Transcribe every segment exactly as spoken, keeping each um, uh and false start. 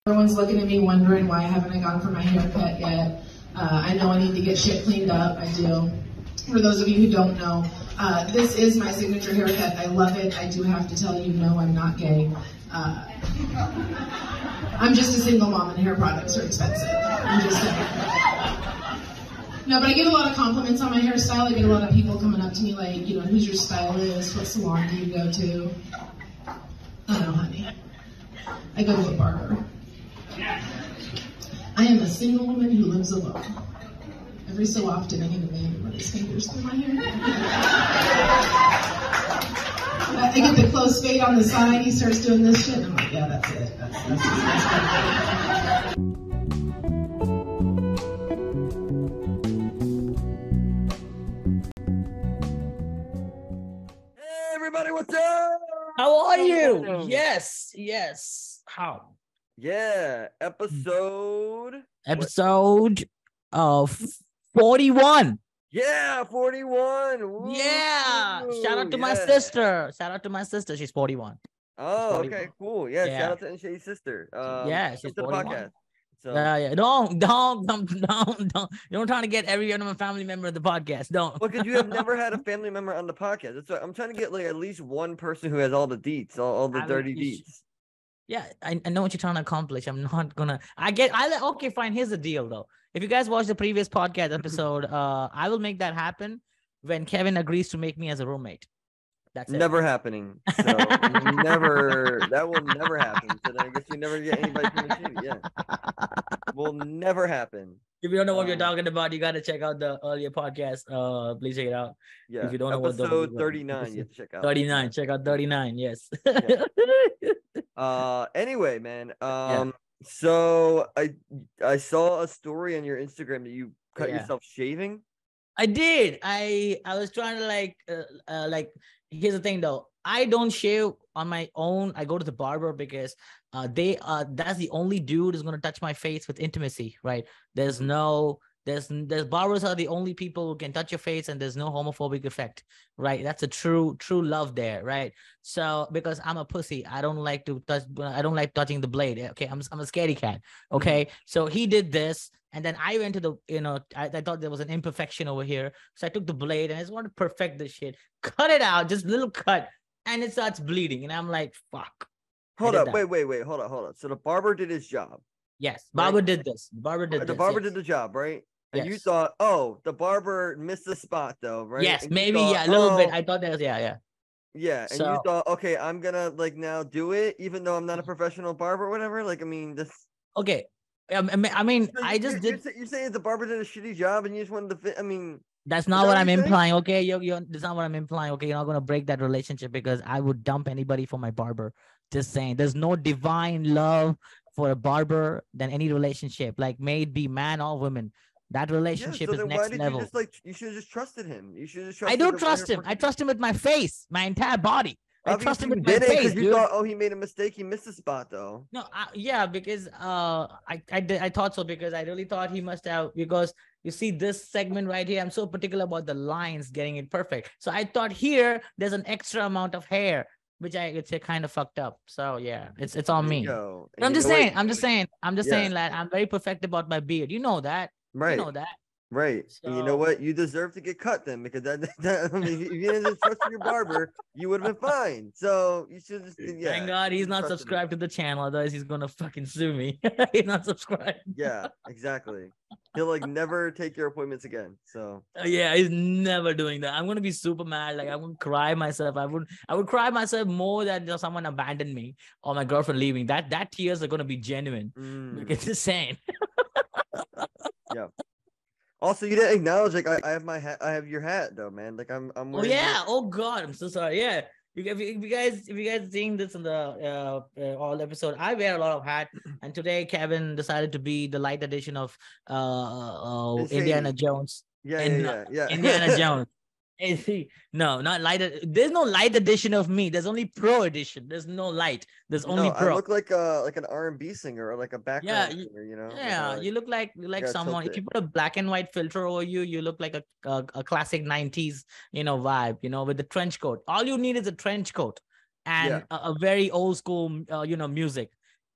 Everyone's looking at me wondering why haven't I gone for my haircut yet. Uh, I know I need to get shit cleaned up. I do. For those of you who don't know, uh, this is my signature haircut. I love it. I do have to tell you, no, I'm not gay. Uh, I'm just a single mom and hair products are expensive. I'm just saying. No, but I get a lot of compliments on my hairstyle. I get a lot of people coming up to me like, you know, who's your stylist? What salon do you go to? I don't know, honey. I go to a barber. I am a single woman who lives alone. Every so often, I need a man to run his fingers through my hair. I get the close fade on the side. He starts doing this shit, and I'm like, yeah, that's it. That's, that's, that's, that's Hey, everybody, what's up? How are you? Yes, yes. How? Yeah, episode Episode of forty-one. Yeah, forty-one. Woo. Yeah. Shout out to my Yeah. sister. Shout out to my sister. She's forty-one. Oh, forty-one. okay, cool. Yeah, Yeah. shout out to Nshay's sister. Um, Yeah, come she's to the forty-one. podcast. So Yeah, yeah. Don't, don't, don't, don't, don't. You don't trying to get every other family member of the podcast. Don't. well, because you have never had a family member on the podcast. That's what I'm trying to get, like at least one person who has all the deets, all, all the I dirty will- you sh- deets. Yeah, I, I know what you're trying to accomplish. I'm not gonna. I get. I let- okay, fine. Here's the deal, though. If you guys watched the previous podcast episode, uh, I will make that happen when Kevin agrees to make me as a roommate. That's it. Never happening. So never. That will never happen. So then I guess you never get anybody from the city. Yeah, will never happen. If you don't know what we're Um, talking about, you got to check out the earlier podcast. Uh, please check it out. Yeah, you don't know what the- episode thirty-nine. You have to check out thirty-nine. Check out thirty-nine. Yes. Yeah. Uh, anyway, man. Um, so I I saw a story on your Instagram that you cut Yeah. yourself shaving. I did. I I was trying to like uh, uh like here's the thing though. I don't shave on my own. I go to the barber because uh they uh that's the only dude who's gonna touch my face with intimacy, right? There's no there's there's barbers are the only people who can touch your face and there's no homophobic effect, right? That's a true true love there, right? So because I'm a pussy, I don't like to touch. I don't like touching the blade. Okay, I'm I'm a scaredy cat. Okay, so he did this. And then I went to the, you know, I, I thought there was an imperfection over here. So I took the blade and I just wanted to perfect this shit. Cut it out, just little cut. And it starts bleeding. And I'm like, fuck. I Hold did up, that. wait, wait, wait, hold on, hold on. So the barber did his job. Yes, Right. barber did this. Barber did the this. barber yes. did the job, right? And you Yes. thought, oh, the barber missed the spot though, right? Yes, And you maybe, thought, yeah, a little bit. oh, I thought that was, yeah, yeah. yeah, and you So- thought, okay, I'm gonna like now do it, even though I'm not a professional barber or whatever. Like, I mean, this. Okay. Um, I mean, I, mean, So I you- just you're, did. You're, you're saying the barber did a shitty job, and you just wanted to fit. I mean, That's that not what what I'm you're saying? implying. Okay, you're, you're, that's not what I'm implying. Okay, you're not gonna break that relationship because I would dump anybody for my barber. Just saying, there's no divine love for a barber than any relationship. Like, may it be man or woman, that yeah. relationship So is then why next did level. you just like? You should have just trusted him. You should have. I don't trust him. I trust him with my face, my entire body. I trust him with my did it face, because you dude. thought, oh, he made a mistake. He missed a spot though. No, I, yeah, because uh, I I did I thought so because I really thought he must have because you see this segment right here. I'm so particular about the lines getting it perfect. So I thought here there's an extra amount of hair, which I it's kind of fucked up. So yeah, it's it's on There you me. go. But I'm And you just know what? saying. I'm just saying. I'm just Yeah. saying that I'm very perfect about my beard. You know that. Right. You know that. Right. And you know So- what? You deserve to get cut then because that, that I mean, if you didn't trust your barber, you would have been fine. So you should just yeah. Thank God he's you not trusted him. subscribed to the channel. Otherwise, he's gonna fucking sue me. He's not subscribed. Yeah, exactly. He'll like never take your appointments again. So Uh, Yeah, he's never doing that. I'm gonna be super mad. Like I would cry myself. I would I would cry myself more than just someone abandoned me or my girlfriend leaving. That that tears are gonna be genuine. mm. Like, it's insane. Also, you didn't acknowledge like I, I have my hat. I have your hat though, man. Like I'm I'm Oh wearing your- yeah. Oh God, I'm so sorry. Yeah. You, if, you, if you guys if you guys seeing this in the uh, uh, all episode, I wear a lot of hat, and today Kevin decided to be the light edition of uh, uh Insane. Indiana Jones. yeah, and, yeah, uh, yeah, yeah. Indiana Jones. Is he- No, not light. ed- There's no light edition of me. There's only pro edition. There's no light. There's only No, I pro. look like a like an R and B singer or like a background you- singer, you know? Like, Yeah, I like- you look like you like gotta someone. tilt If you it. put a black and white filter over you, you look like a a, a classic nineties, you know, vibe. You know, with the trench coat. All you need is a trench coat and Yeah. a, a very old school, uh, you know, music.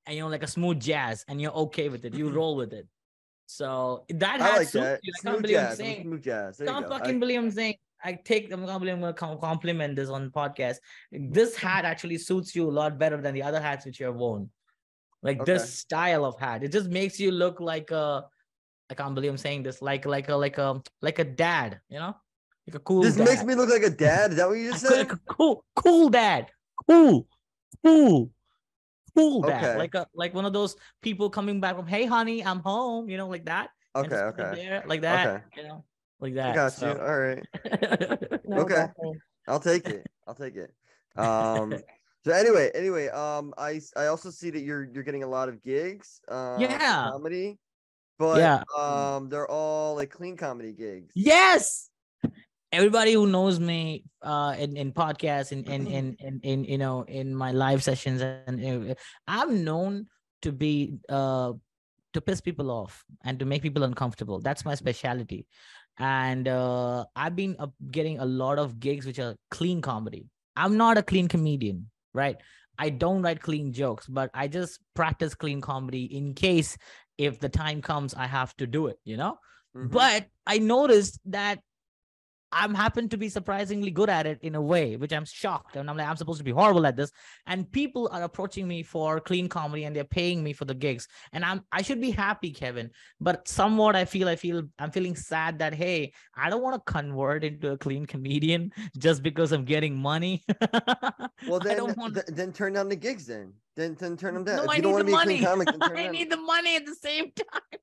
and you know, like a smooth jazz, and you're okay with it. You roll with it. So that I hat like suits that. you. I Smooth can't believe I'm jazz. I'm saying. smooth jazz. There you Can't go. fucking I- believe I'm saying. I take them. I'm gonna compliment this on the podcast. This hat actually suits you a lot better than the other hats which you have worn. Like Okay. this style of hat, it just makes you look like a. I can't believe I'm saying this. Like like a like a like a dad. You know, like a cool. This dad. makes me look like a dad. Is that what you just said? Like a cool cool dad. Cool, cool, cool dad. Okay. Like a like one of those people coming back from, hey honey, I'm home. You know, like that. And Okay. just put it Okay. there, like that. Okay. You know, like that. I got so. you. All right. No, Okay. definitely. I'll take it. I'll take it. Um. So anyway, anyway, um, I I also see that you're you're getting a lot of gigs. Uh, for Yeah. comedy, but Yeah. um, they're all like clean comedy gigs. Yes. Everybody who knows me uh in, in podcasts and in, in, in, in, you know, in my live sessions, and uh, I'm known to be uh to piss people off and to make people uncomfortable. That's my specialty. And uh I've been uh, getting a lot of gigs which are clean comedy. I'm not a clean comedian, right? I don't write clean jokes, but I just practice clean comedy in case if the time comes I have to do it, you know? Mhm. But I noticed that I'm happen to be surprisingly good at it in a way, which I'm shocked. And I'm like, I'm supposed to be horrible at this. And people are approaching me for clean comedy and they're paying me for the gigs. And I'm I should be happy, Kevin. But somewhat I feel I feel I'm feeling sad that, hey, I don't want to convert into a clean comedian just because I'm getting money. Well, I then don't want th- then turn down the gigs. Then then then turn them down. No, if I you don't need want the to be a clean money. comic, then turn I down. need the money at the same time.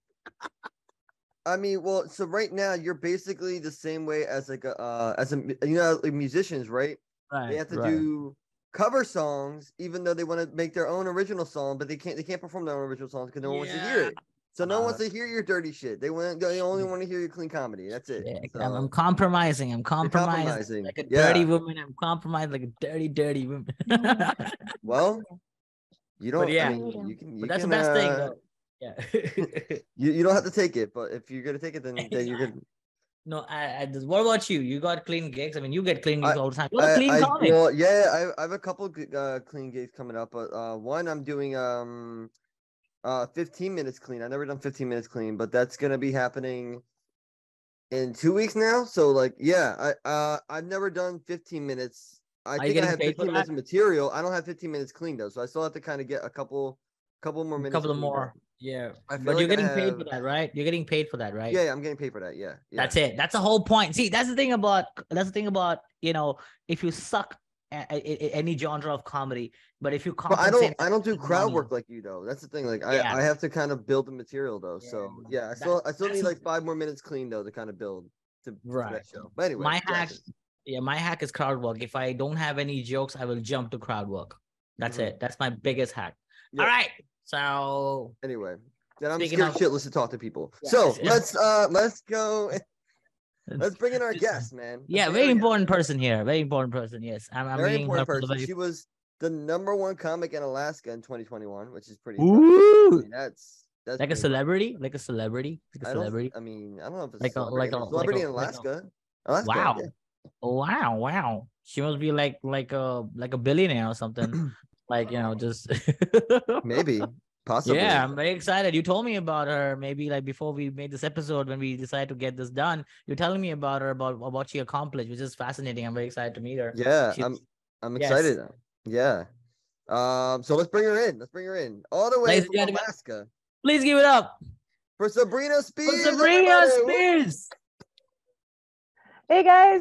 I mean, well, so right now you're basically the same way as like a uh, as a mu- you know like musicians, right? Right. They have to do cover songs, even though they want to make their own original song, but they can't they can't perform their own original songs because no one wants to hear Yeah. it. So no one wants Uh, to hear your dirty shit. They want they only want to hear your clean comedy. That's it. Yeah, So, I'm, I'm compromising. I'm compromising. compromising. Like a Yeah. dirty woman. I'm compromised like a dirty, dirty woman. but well, you don't. yeah. I mean, you can. You that's can, the best thing, uh, though. Yeah. You, you don't have to take it, but if you're gonna take it, then then you're gonna. no, I, I just, what about you? You got clean gigs? I mean, you get clean gigs I- all the time. You're a I, clean I, comic. well, yeah, I, I have a couple g- uh, clean gigs coming up, but uh, one I'm doing um uh fifteen minutes clean. I've never done fifteen minutes clean, but that's gonna be happening in two weeks now. So like, yeah, I uh I've never done fifteen minutes. I you think I getting have paid for fifteen minutes that? of material. I don't have fifteen minutes clean though, so I still have to kind of get a couple couple more A minutes. couple of cleaned more. up. Yeah. I feel But you're like I getting paid for have- that, right? You're getting paid for that, right? Yeah, yeah, I'm getting paid for that. Yeah, yeah. That's it. That's the whole point. See, that's the thing about that's the thing about, you know, if you suck at, at- at any genre of comedy, but if you But I compensate don't I don't do for crowd money- work like you though. That's the thing. Like I, Yeah. I have to kind of build the material though. Yeah, So no, yeah, I that- still I still that's need the- like five more minutes clean though to kind of build to, to Right. that show. But anyway, my yeah, hack, yeah, my hack is crowd work. If I don't have any jokes, I will jump to crowd work. That's Mhm. it. That's my biggest hack. Yeah. All right. So Anyway, then I'm Speaking scared of- shitless to talk to people. Yeah, So it's- let's uh let's go. Let's bring in our guest, man. Let's yeah, bring in very our guest. important person here. Very important person. Yes. I'm, I'm Very meeting her important for the person. very- She was the number one comic in Alaska in twenty twenty-one, which is pretty. impressive. I Ooh, mean, that's that's like a pretty celebrity, like a celebrity, like a I don't. celebrity. I mean, I don't know if it's Like a- a like celebrity, a- but celebrity like a- in like a- Alaska. Alaska. Wow. yeah. Wow, wow. She must be like like a like a billionaire or something. Like, you know, just Maybe. Possibly. Yeah, I'm very excited. You told me about her maybe like before we made this episode when we decided to get this done. You're telling me about her about, about what she accomplished, which is fascinating. I'm very excited to meet her. Yeah, She's- I'm I'm Yes. excited. Yeah. Um, so let's bring her in. Let's bring her in. All the way Ladies and from gentlemen. Alaska Please give it up for Sabrina Spears. for Sabrina everybody. Spears. Hey guys,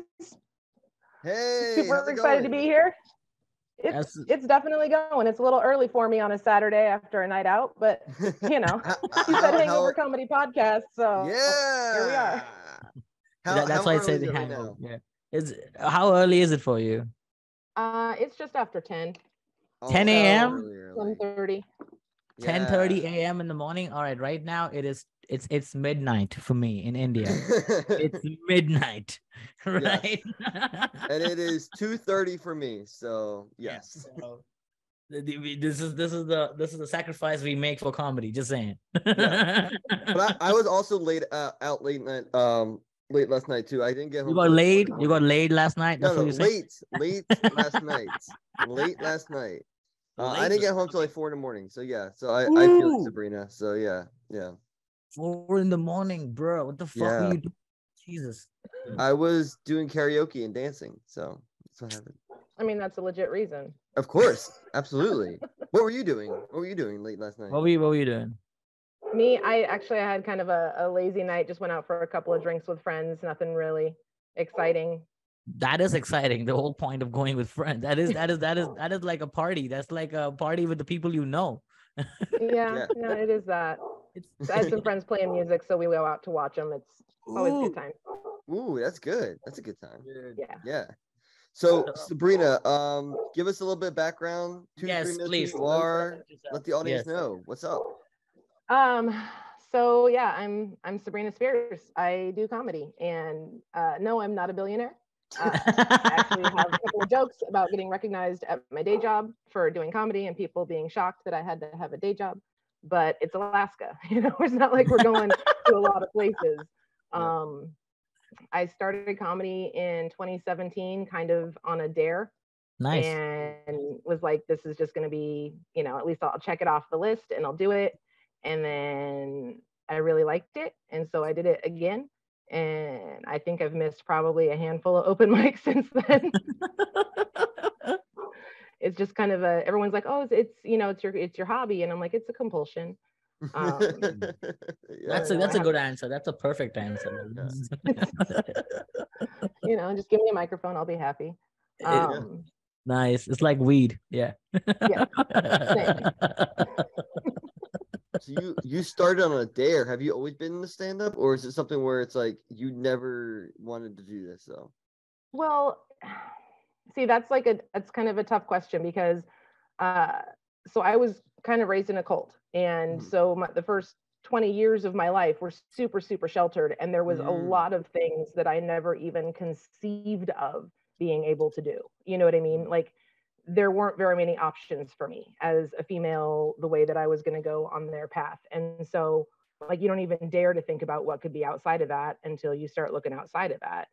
Hey, super how's it excited to going? be here. It's Yes. it's definitely going. It's a little early for me on a Saturday after a night out, but you know, How- you how- said how- Hangover Comedy Podcast, so Yeah. here we are. How, That- that's how why I early say is the it right hangover. now? Yeah. Is how early is it for you? Uh, it's just after ten, Oh, ten so a m? early, early. ten thirty. ten thirty Yeah. a m in the morning. All right, right now it is it's it's midnight for me in India. It's midnight, right? and it is two thirty for me. So yes. So, the- the- this is this is the this is the sacrifice we make for comedy. Just saying. Yeah. But I, I was also late uh, out late night um late last night too. I didn't get home. You got till laid. four in the You got morning. laid last night. That's No, no, what you're saying. late, late last night. Late last night. Uh, I Late didn't get night. home till like four in the morning. So yeah. So I, I feel you, Ooh. Sabrina. So yeah, yeah, Four in the morning, bro. What the fuck Yeah. are you doing? Jesus. I was doing karaoke and dancing. So that's what happened. I mean, that's a legit reason. Of course, absolutely. What were you doing? What were you doing late last night? What were you, what were you doing? Me, I actually I had kind of a, a lazy night. Just went out for a couple of drinks with friends. Nothing really exciting. That is exciting. The whole point of going with friends. That is that is that is that is like a party. That's like a party with the people you know. Yeah, Yeah. no, it is that. It's I had some friends playing music, so we go out to watch them. It's always a Ooh. good time. Ooh, that's good. That's a good time. Yeah. Yeah. So Sabrina, um, give us a little bit of background. Two, Yes, three minutes please. who you are. Let the audience Yes. know what's up. Um. So yeah, I'm I'm Sabrina Spears. I do comedy, and uh, no, I'm not a billionaire. Uh, I actually have a couple of jokes about getting recognized at my day job for doing comedy, and people being shocked that I had to have a day job. But it's Alaska, you know. It's not like we're going to a lot of places. Yeah. Um, I started comedy in twenty seventeen, kind of on a dare. Nice. And was like, this is just going to be, you know, at least I'll check it off the list and I'll do it. And then I really liked it. And so I did it again. And I think I've missed probably a handful of open mics since then. It's just kind of a, everyone's like, oh, it's, it's, you know, it's your, it's your hobby. And I'm like, it's a compulsion. Um, Yeah. That's I a know, that's I a good have- answer. That's a perfect answer. you know, just give me a microphone. I'll be happy. Um, Nice. It's like weed. Yeah. Yeah. So you you started on a dare. Have you always been in the stand up, or is it something where it's like you never wanted to do this though? Well, see, that's like a that's kind of a tough question because uh so I was kind of raised in a cult, and Mhm. so my, the first twenty years of my life were super super sheltered, and there was a Mm. lot of things that I never even conceived of being able to do. You know what I mean? Mm. Like there weren't very many options for me as a female the way that I was going to go on their path. And so like you don't even dare to think about what could be outside of that until you start looking outside of that.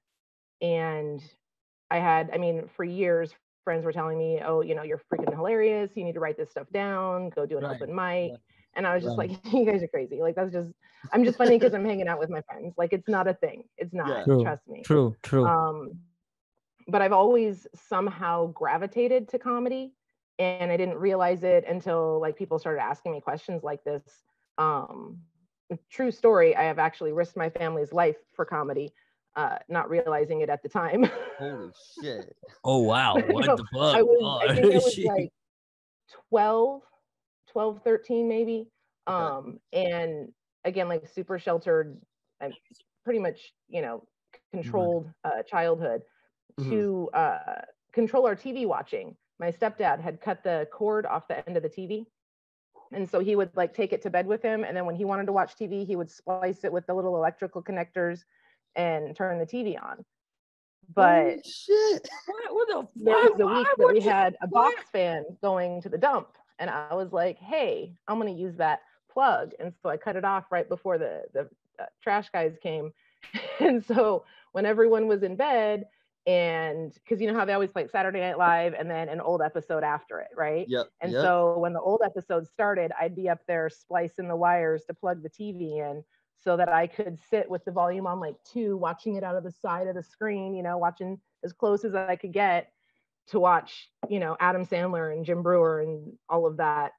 And I had, I mean, for years, friends were telling me, oh, you know, you're freaking hilarious. You need to write this stuff down, go do an Right. open mic. Yeah. And I was just Right. like, you guys are crazy. Like, that's just, I'm just funny because I'm hanging out with my friends. Like, it's not a thing. It's not, Yeah. True. trust me. True. True. Um, but I've always somehow gravitated to comedy. And I didn't realize it until like people started asking me questions like this. Um, true story, I have actually risked my family's life for comedy. Uh, not realizing it at the time. Holy shit! Oh wow. What No, the fuck? I was, Oh, I think I was shit. like twelve, twelve, thirteen maybe. Okay. Um, and again, like super sheltered, I'm pretty much, you know, controlled uh, childhood. Mhm. To uh, control our T V watching, my stepdad had cut the cord off the end of the T V. And so he would like take it to bed with him. And then when he wanted to watch T V, he would splice it with the little electrical connectors and turn the T V on. But Holy shit! What, what the there was fuck? a Why week that would we you- had a why- box fan going to the dump. And I was like, hey, I'm going to use that plug. And so I cut it off right before the, the uh, trash guys came. And so when everyone was in bed, and because you know how they always play Saturday Night Live and then an old episode after it, right? Yep. And yep. so when the old episode started, I'd be up there splicing the wires to plug the T V in so that I could sit with the volume on like two, watching it out of the side of the screen, you know, watching as close as I could get to watch, you know, Adam Sandler and Jim Brewer and all of that.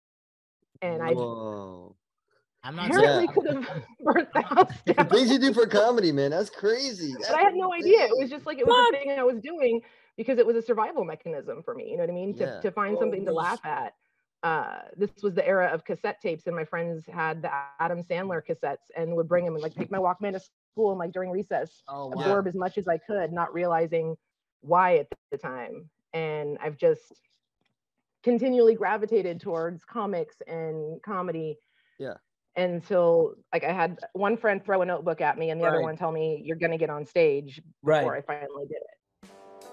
And I Whoa. I'm not apparently Yeah. could have burnt the house The down. things you do for comedy, man, that's crazy. But I had no idea. It was just like it was a thing I was doing because it was a survival mechanism for me. You know what I mean? To Yeah. to find something to Holy laugh at. Uh, this was the era of cassette tapes, and my friends had the Adam Sandler cassettes and would bring them and like take my Walkman to school and like during recess Oh wow. absorb as much as I could, not realizing why at the time. And I've just continually gravitated towards comics and comedy. Yeah. Until like I had one friend throw a notebook at me and the other Right. one tell me you're gonna get on stage Right. before I finally did it.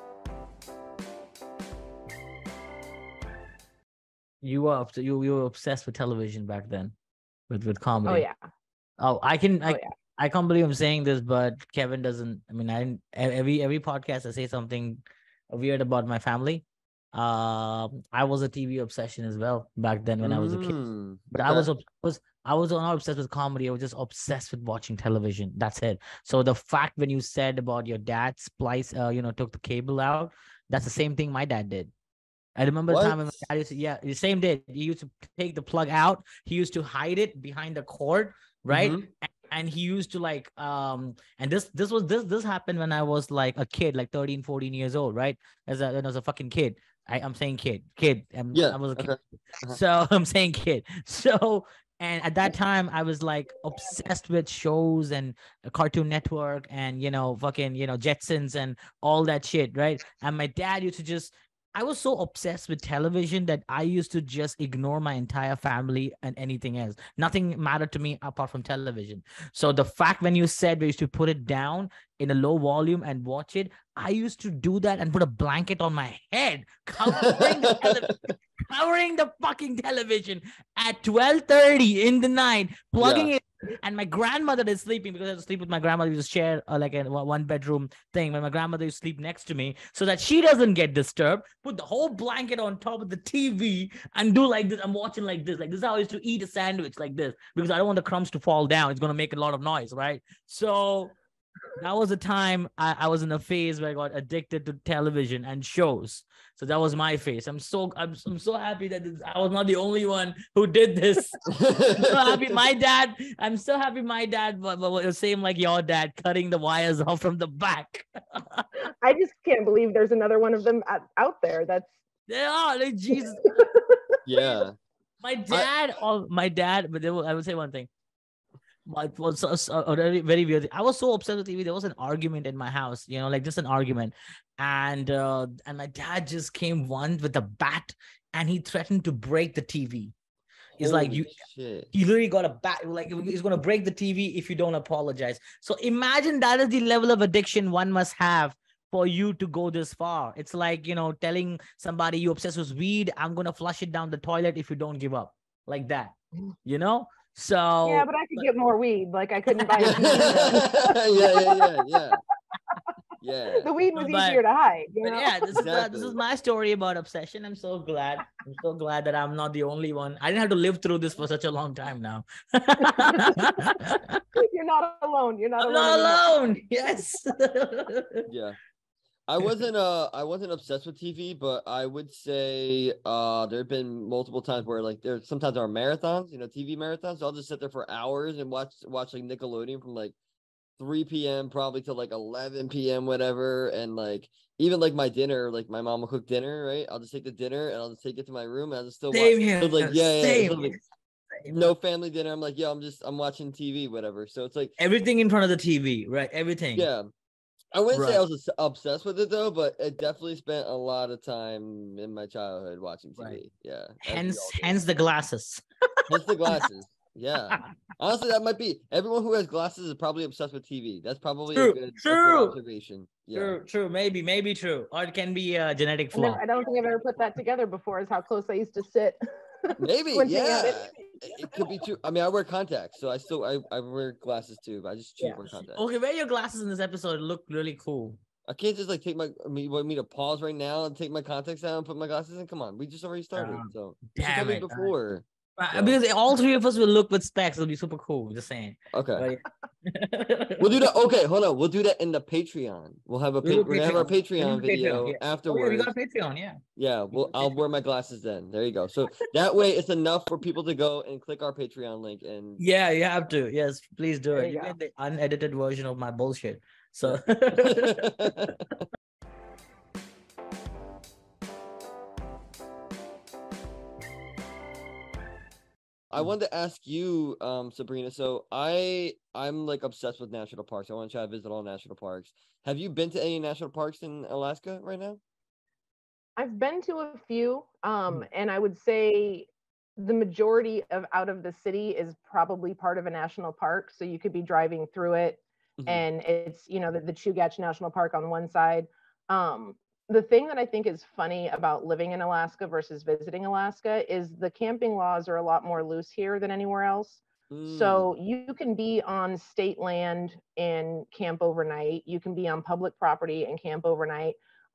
You were obs- you you were obsessed with television back then, with with comedy. Oh yeah. Oh, I can. I, Oh yeah. I can't believe I'm saying this, but Kevin doesn't. I mean, I didn't- e- every every podcast I say something weird about my family. Um, I was a T V obsession as well back then when I was a kid. Mm, But I okay. was ob- was I was not obsessed with comedy. I was just obsessed with watching television. That's it. So the fact when you said about your dad splice, uh, you know, took the cable out, that's the same thing my dad did. I remember the What? time when my dad used to, yeah, the same day. He used to take the plug out. He used to hide it behind the cord, right? Mhm. And, and he used to like, um, and this this was this this happened when I was like a kid, like thirteen, fourteen years old, right? As a when I was a fucking kid. I, I'm saying kid, kid. I'm, Yeah. I was a kid. Okay. Uh-huh. So I'm saying kid. So and at that time I was like obsessed with shows and Cartoon Network and you know fucking you know Jetsons and all that shit, right? And my dad used to just I was so obsessed with television that I used to just ignore my entire family and anything else. Nothing mattered to me apart from television. So the fact when you said we used to put it down in a low volume and watch it, I used to do that and put a blanket on my head, covering the television, covering the fucking television at twelve thirty in the night, plugging Yeah. it. And my grandmother is sleeping because I had to sleep with my grandmother. We just share uh, like a one bedroom thing. When my grandmother used to sleep next to me so that she doesn't get disturbed, put the whole blanket on top of the T V and do like this. I'm watching like this. Like this is how I used to eat a sandwich like this because I don't want the crumbs to fall down. It's going to make a lot of noise, right? So that was a time I, I was in a phase where I got addicted to television and shows. So that was my phase. I'm so I'm, I'm so happy that this, I was not the only one who did this. I'm so happy my dad. I'm so happy my dad was the same like your dad, cutting the wires off from the back. I just can't believe there's another one of them out, out there. That's They are like Jesus. Yeah. My dad, or my dad, but they will, I would say one thing. It was a, a, a very, very weird thing. I was so obsessed with T V. There was an argument in my house, you know, like just an argument. And uh, and my dad just came once with a bat and he threatened to break the T V. He's like, Holy you shit. he literally got a bat, like he's gonna break the T V if you don't apologize. So imagine that is the level of addiction one must have for you to go this far. It's like, you know, telling somebody you obsessed with weed, I'm gonna flush it down the toilet if you don't give up. Like that. You know? So yeah, but I could get more weed. Like I couldn't buy a T V. yeah, yeah, yeah, yeah. Yeah. The weed was But- easier to hide. You But know? yeah, this is uh, this Exactly. is my story about obsession. I'm so glad. I'm so glad that I'm not the only one. I didn't have to live through this for such a long time now. You're not alone. You're not I'm alone. not anymore. alone. Yes. Yeah. I wasn't uh I wasn't obsessed with T V, but I would say uh there have been multiple times where like there sometimes there are marathons, you know, T V marathons. So I'll just sit there for hours and watch watch like Nickelodeon from like three p.m. probably till like eleven p.m. whatever. And like even like my dinner, like my mom will cook dinner, right? I'll just take the dinner and I'll just take it to my room and I'll just still watch. Same here. So, like yeah, yeah, Same. so, like, no family dinner. I'm like, yeah, I'm just I'm watching T V, whatever. So it's like Everything in front of the T V, right? Everything. yeah. I wouldn't say I Right. was obs- obsessed with it though, but it definitely spent a lot of time in my childhood watching T V. Right. Yeah. as we Hence, all do. hence the glasses. Hence the glasses. Yeah. Honestly, that might be everyone who has glasses is probably obsessed with T V. That's probably True, a good, a good true. observation. Yeah. True, true. Maybe, maybe true. Or it can be a genetic I, never, flaw. I don't think I've ever put that together before. Is how close I used to sit. Maybe, squinting yeah. at it. It, it could be true. I mean, I wear contacts, so I still I, I wear glasses too, but I just choose Yeah. wear contacts. Okay, wear your glasses in this episode. Look really cool. I can't just like take my I mean, you want me to pause right now and take my contacts out and put my glasses in? Come on, we just already started. Um, So you should tell Damn me it. before. Uh, So- Because all three of us will look with specs. It'll be super cool. Just saying. Okay. But- We'll do that. Okay, hold on. We'll do that in the Patreon. We'll have a We'll do pa- we're gonna have our Patreon. We'll Patreon do Patreon, video yeah. Oh, yeah, afterwards. we got a Patreon, yeah. Yeah, well, I'll wear my glasses then. There you go. So that way, it's enough for people to go and click our Patreon link and Yeah, you have to. Yes, please do There it. you You go. get the unedited version of my bullshit. So I wanted to ask you, um, Sabrina. So I I'm like obsessed with national parks. I want to try to visit all national parks. Have you been to any national parks in Alaska right now? I've been to a few, um, and I would say the majority of out of the city is probably part of a national park. So you could be driving through it, Mhm. and it's you know the, the Chugach National Park on one side. Um, the thing that I think is funny about living in Alaska versus visiting Alaska is the camping laws are a lot more loose here than anywhere else. Mm, So you can be on state land and camp overnight. You can be on public property and camp overnight.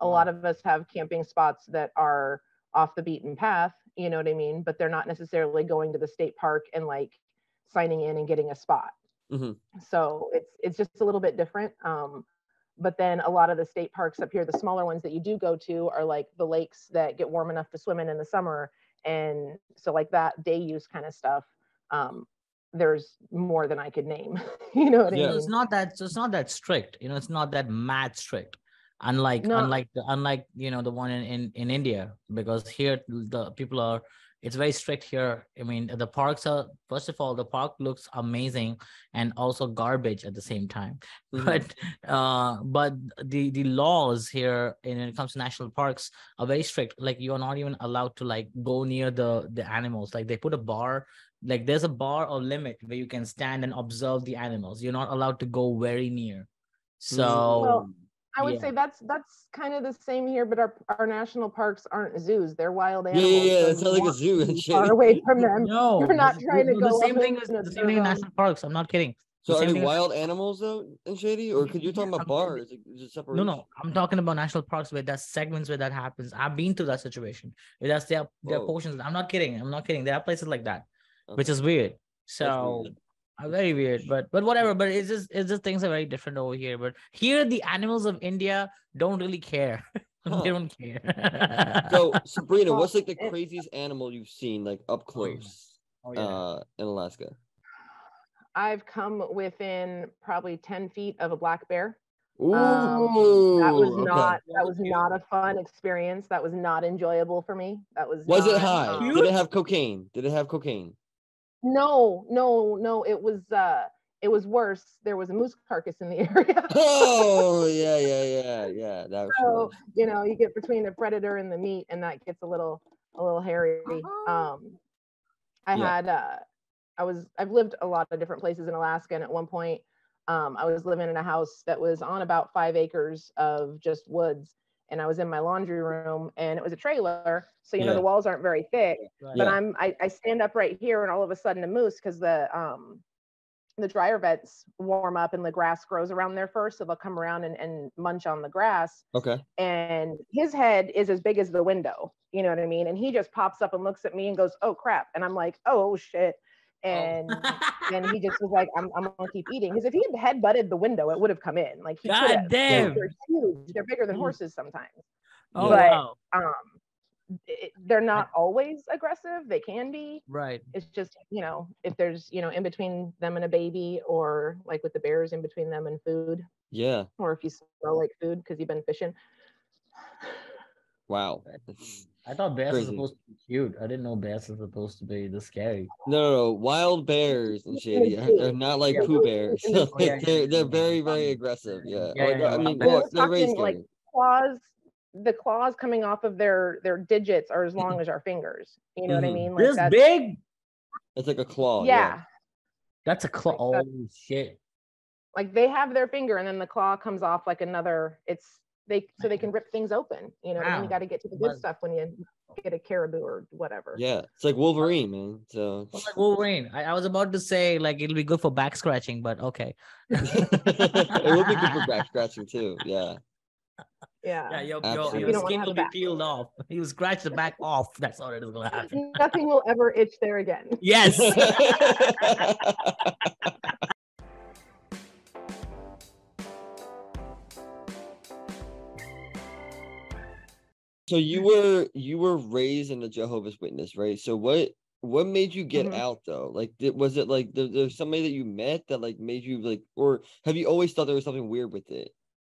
A lot of us have camping spots that are off the beaten path, you know what I mean? But they're not necessarily going to the state park and like signing in and getting a spot. Mm-hmm. So it's it's just a little bit different. Um, but then a lot of the state parks up here, the smaller ones that you do go to are like the lakes that get warm enough to swim in in the summer. And so like that day use kind of stuff, um, there's more than I could name. You know what Yeah. I mean? It's not that so it's not that strict, you know, it's not that mad strict. Unlike No. unlike the unlike you know the one in, in in India, because here the people are it's very strict here. I mean, the parks are, first of all, the park looks amazing and also garbage at the same time. Mhm. But uh, but the the laws here when it comes to national parks are very strict. Like you are not even allowed to like go near the the animals. Like they put a bar, like there's a bar or limit where you can stand and observe the animals. You're not allowed to go very near. So Well, I would yeah. say that's that's kind of the same here, but our our national parks aren't zoos; they're wild Yeah, yeah, animals. yeah. so It's you not like a want zoo to and be shit. far away from them. No, You're not the- trying the, to the go same up thing and is the observe same thing in them. national parks. I'm not kidding. So The are same they thing in- wild animals though in Shady, or could you talking Yeah, about I'm- bars? Like, is it No, separation? no, I'm talking about national parks where there's segments where that happens. I've been through that situation. Where That's there, there are Whoa. portions. I'm not kidding. I'm not kidding. There are places like that, which Okay. is weird. That's So weird. uh, very weird, but but whatever. But it's just it's just things are very different over here. But here, the animals of India don't really care. Huh. They don't care. So Sabrina, Well, what's like the it- craziest animal you've seen like up Oh, yeah. close Oh, yeah. uh in Alaska? I've come within probably ten feet of a black bear. Ooh, Um, that was okay. not Yeah, that that's was cute. not a fun experience. That was not enjoyable for me. That was Was it not, high? um, Cute? Did it have cocaine? Did it have cocaine? No, no, no. It was uh, it was worse. There was a moose carcass in the area. Oh yeah, yeah, yeah, yeah. That was So fun. you know, you get between the predator and the meat, and that gets a little a little hairy. Um, I Yeah. had uh, I was I've lived a lot of different places in Alaska, and at one point, um, I was living in a house that was on about five acres of just woods, and I was in my laundry room, and it was a trailer, so you know Yeah. the walls aren't very thick. Right. But Yeah. I'm I, I stand up right here, and all of a sudden a moose, because the um the dryer vents warm up and the grass grows around there first, so they'll come around and, and munch on the grass. Okay. And his head is as big as the window, you know what I mean? And he just pops up and looks at me and goes, "Oh crap!" And I'm like, "Oh shit!" And and he just was like, "I'm I'm gonna keep eating." Because if he had head butted the window, it would have come in. Like he could God have. damn. They're huge. They're bigger than Mm. horses sometimes. Oh But- wow. Um, it, they're not always aggressive. They can be. Right. It's just, you know, if there's, you know, in between them and a baby, or like with the bears, in between them and food, Yeah. or if you smell like food because you've been fishing. Wow. That's- I thought bears Crazy. are supposed to be cute. I didn't know bears are supposed to be this scary. No, no, no. Wild bears and shady are, are not like Yeah. Pooh Bears. Oh, yeah, they're yeah, they're yeah. very very aggressive. Yeah. Yeah, Or yeah, no, yeah, I mean, wild well, bears. they're very Talking, like, scary. Claws, the claws coming off of their their digits are as long as our fingers. You know what I Mhm. mean? Like This that's, big? It's like a claw. yeah. That's a claw. Like Oh that- shit. Like they have their finger, and then the claw comes off like another. It's they so they can rip things open. You know what I mean? Wow. You got to get to the But- good stuff when you get a caribou or whatever. Yeah. It's like Wolverine, man. So It's like Wolverine. I, I was about to say like it'll be good for back scratching, but okay. it would be good for back scratching too. Yeah. Yeah. Yeah, your, your, Absolutely. your You don't wanna skin have will a be back. peeled off. You scratch the back off. That's all that is gonna happen. Nothing will ever itch there again. Yes. So you were you were raised in a Jehovah's Witness, right? So what what made you get Mhm. out though? Like, did, was it like there, there's somebody that you met that like made you like, or have you always thought there was something weird with it?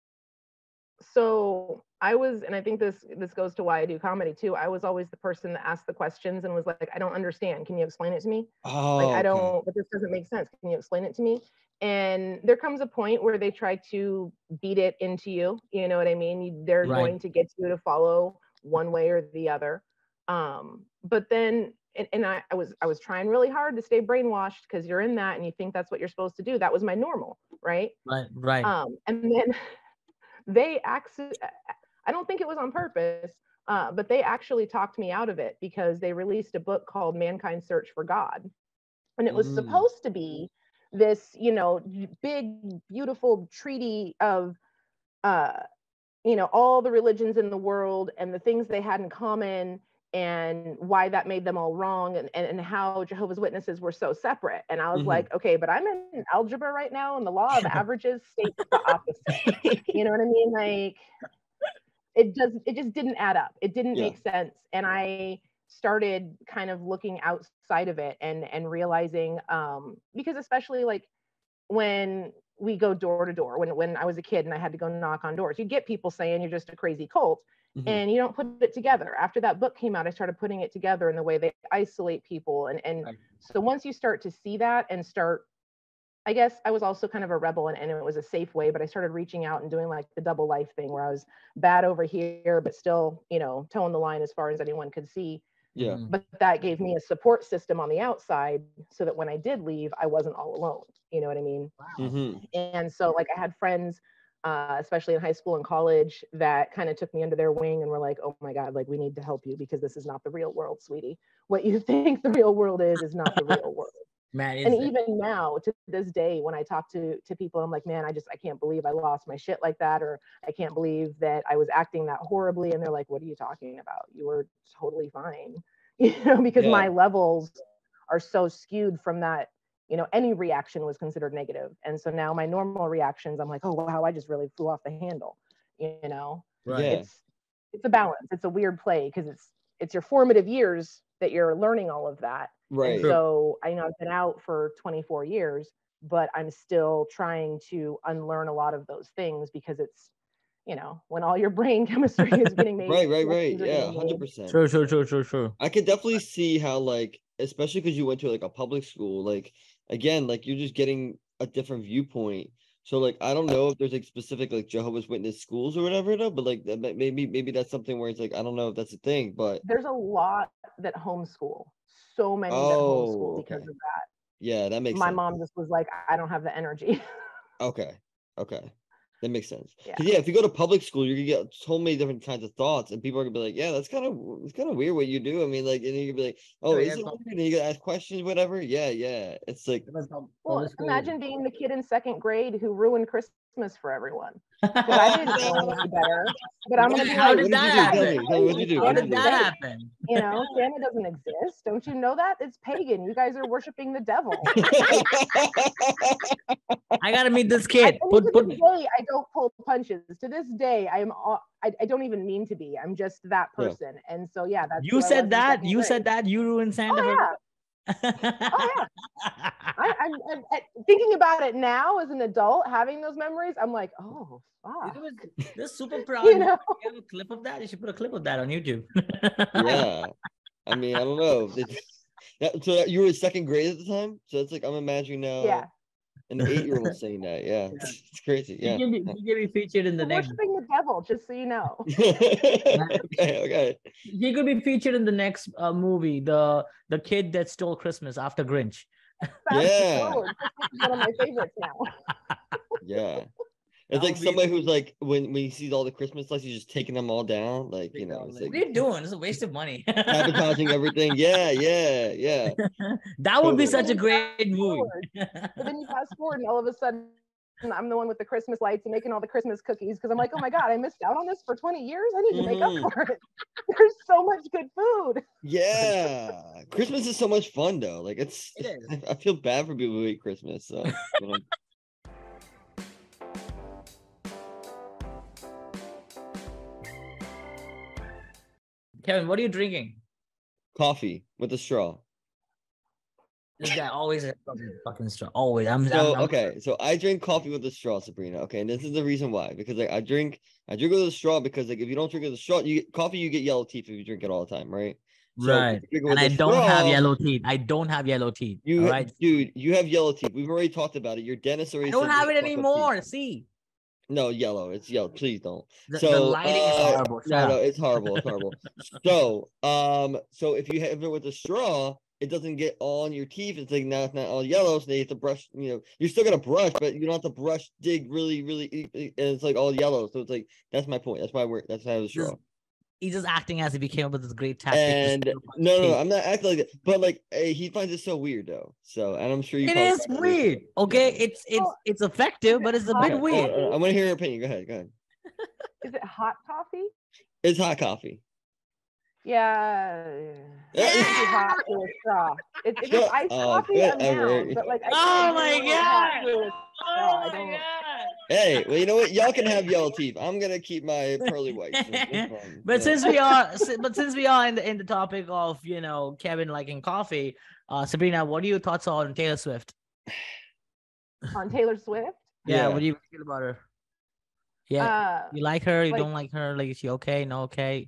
So I was, and I think this this goes to why I do comedy too. I was always the person that asked the questions and was like, I don't understand. Can you explain it to me? Oh, Like I okay. don't, but this doesn't make sense. Can you explain it to me? And there comes a point where they try to beat it into you. You know what I mean? You, they're Right. going to get you to follow one way or the other. Um, but then, and, and I, I was I was trying really hard to stay brainwashed, because you're in that and you think that's what you're supposed to do. That was my normal, right? Right, right. Um, and then they actually, I don't think it was on purpose, uh, but they actually talked me out of it, because they released a book called Mankind's Search for God. And it was Mm. supposed to be this, you know, big, beautiful treaty of uh, you know, all the religions in the world and the things they had in common and why that made them all wrong, and, and, and how Jehovah's Witnesses were so separate. And I was Mhm. like, okay, but I'm in algebra right now, and the law of averages states the opposite. You know what I mean? Like, it just it just didn't add up. It didn't Yeah. make sense. And I started kind of looking outside of it and and realizing, um, because especially like when we go door to door, when when I was a kid and I had to go knock on doors, you get people saying you're just a crazy cult. Mhm. And you don't put it together. After that book came out, I started putting it together in the way they isolate people. And, and Right. so once you start to see that and start, I guess I was also kind of a rebel, and, and it was a safe way, but I started reaching out and doing like the double life thing where I was bad over here, but still, you know, towing the line as far as anyone could see. Yeah. Mhm. But that gave me a support system on the outside so that when I did leave, I wasn't all alone. You know what I mean? Mhm. And so like I had friends, uh, especially in high school and college, that kind of took me under their wing and were like, oh my God, like we need to help you because this is not the real world, sweetie. What you think the real world is, is not the real world. Man, And it's, even now to this day, when I talk to, to people, I'm like, man, I just, I can't believe I lost my shit like that. Or I can't believe that I was acting that horribly. And they're like, what are you talking about? You were totally fine. You know, because Yeah. my levels are so skewed from that. You know, any reaction was considered negative. And so now my normal reactions, I'm like, oh, wow, I just really flew off the handle. You know, right. Yeah. it's, it's a balance. It's a weird play because it's, it's your formative years that you're learning all of that. Right. And so I know I've been out for twenty-four years, but I'm still trying to unlearn a lot of those things because it's, you know, when all your brain chemistry is getting made. Right, right, right. connections are Yeah, getting one made. hundred percent. True, true, true, true, true. I could definitely see how, like, especially because you went to like a public school, like, again, like you're just getting a different viewpoint. So, like, I don't know if there's like specific like Jehovah's Witness schools or whatever, though, but like that may- maybe maybe that's something where it's like I don't know if that's a thing, but There's a lot that homeschool, so many that oh, homeschool because okay, of that. yeah, that makes My sense. mom just was like, I don't have the energy. Okay, okay, that makes sense. Yeah. 'Cause, yeah, if you go to public school, you're gonna get so many different kinds of thoughts, and people are gonna be like, "Yeah, that's kind of it's kind of weird what you do." I mean, like, and you're gonna be like, "Oh, Oh, is yeah, it but- weird?" And you gotta ask questions, whatever. Yeah, yeah, it's like, Well, imagine being the kid in second grade who ruined Christmas for everyone. Because I didn't know any better. But I'm gonna be How like, did what that did you do? Tell happen? me, tell me, what'd you do? How What'd did you do? that happen? You know, Santa doesn't exist. Don't you know that? It's pagan. You guys are worshiping the devil. I gotta meet this I, kid. and Put to put this day, I don't pull punches. To this day, I am. all- I, I don't even mean to be. I'm just that Yeah. person. And so yeah, that's. you who I was said in that. second You grade. said that. You ruined Santa. Oh for- yeah. Oh yeah. I, I'm, I'm I- thinking about it now as an adult, having those memories. I'm like, oh fuck. It was this super proud. You You know? have a clip of that? You should put a clip of that on YouTube. Yeah, I mean, I don't know. It- that- so that- you were in second grade at the time, so it's like I'm imagining now Yeah. an eight-year-old saying that. Yeah, it's, it's crazy. He Yeah. can be, he can be featured in the You're next. worshiping the devil, just so you know. okay, okay. He could be featured in the next uh, movie, the the kid that stole Christmas after Grinch. Fast Yeah. forward. This is one of my favorites now. Yeah. That It's like would be- somebody who's like when when he sees all the Christmas lights, he's just taking them all down, like you know, it's What like are you doing? It's a waste of money. sabotaging everything. Yeah, yeah, yeah. That would be Totally. such a great movie. Forward. But then you fast forward, and all of a sudden, I'm the one with the Christmas lights and making all the Christmas cookies because I'm like, oh my god, I missed out on this for twenty years. I need to make Mhm. up for it. There's so much good food. Yeah. Christmas is so much fun though. Like it's It is. I, I feel bad for people who hate Christmas. So you know. Kevin, what are you drinking? Coffee with a straw. This guy always has fucking fucking straw. Always. I'm, So I'm, I'm okay, so I drink coffee with a straw, Sabrina. Okay, and this is the reason why. Because like I drink, I drink with a straw because like if you don't drink with a straw, you get coffee, you get yellow teeth if you drink it all the time, right? So if right. you drink it And with I a don't have straw, yellow teeth. I don't have yellow teeth. You, all ha- right. dude, you have yellow teeth. We've already talked about it. Your dentist already I don't said you have it fucked up anymore. teeth. See, No, yellow. It's yellow. Please don't. the, so the lighting is uh, horrible. Shut No, up. no, it's horrible. It's horrible. so, um, so if you have it with a straw, it doesn't get all on your teeth. It's like now it's not all yellow, so they have to brush. You know, you're still gonna brush, but you don't have to brush, dig really, really, e- e- and it's like all yellow. So it's like that's my point. That's why we're that's why I was Just straw. He's just acting as if he came up with this great tactic. to And steal no, no, no, teeth. I'm not acting like that. But like, eh, he finds it so weird though. So, and I'm sure you. It probably is find weird. Okay, it's it's Well, it's effective, but it's a Okay, bit uh, weird. uh, I want to hear your opinion. Go ahead. Go ahead. Is it hot coffee? It's hot coffee. Yeah. Yeah! It's too hot to a straw. If, if it's iced Oh, coffee, I'm whatever. down. But like, I Oh can't my do it hot God. to a straw. Oh I my don't. god! Hey, well, you know what? Y'all can have yellow teeth. I'm gonna keep my pearly whites. That's- that's fine. But Yeah. since we are, si- but since we are in the in the topic of you know Kevin liking coffee, uh, Sabrina, what are your thoughts on Taylor Swift? On Taylor Swift? Yeah, Yeah. what do you feel about her? Yeah, Uh, you like her? You like- don't like her? Like, is she okay? No, okay.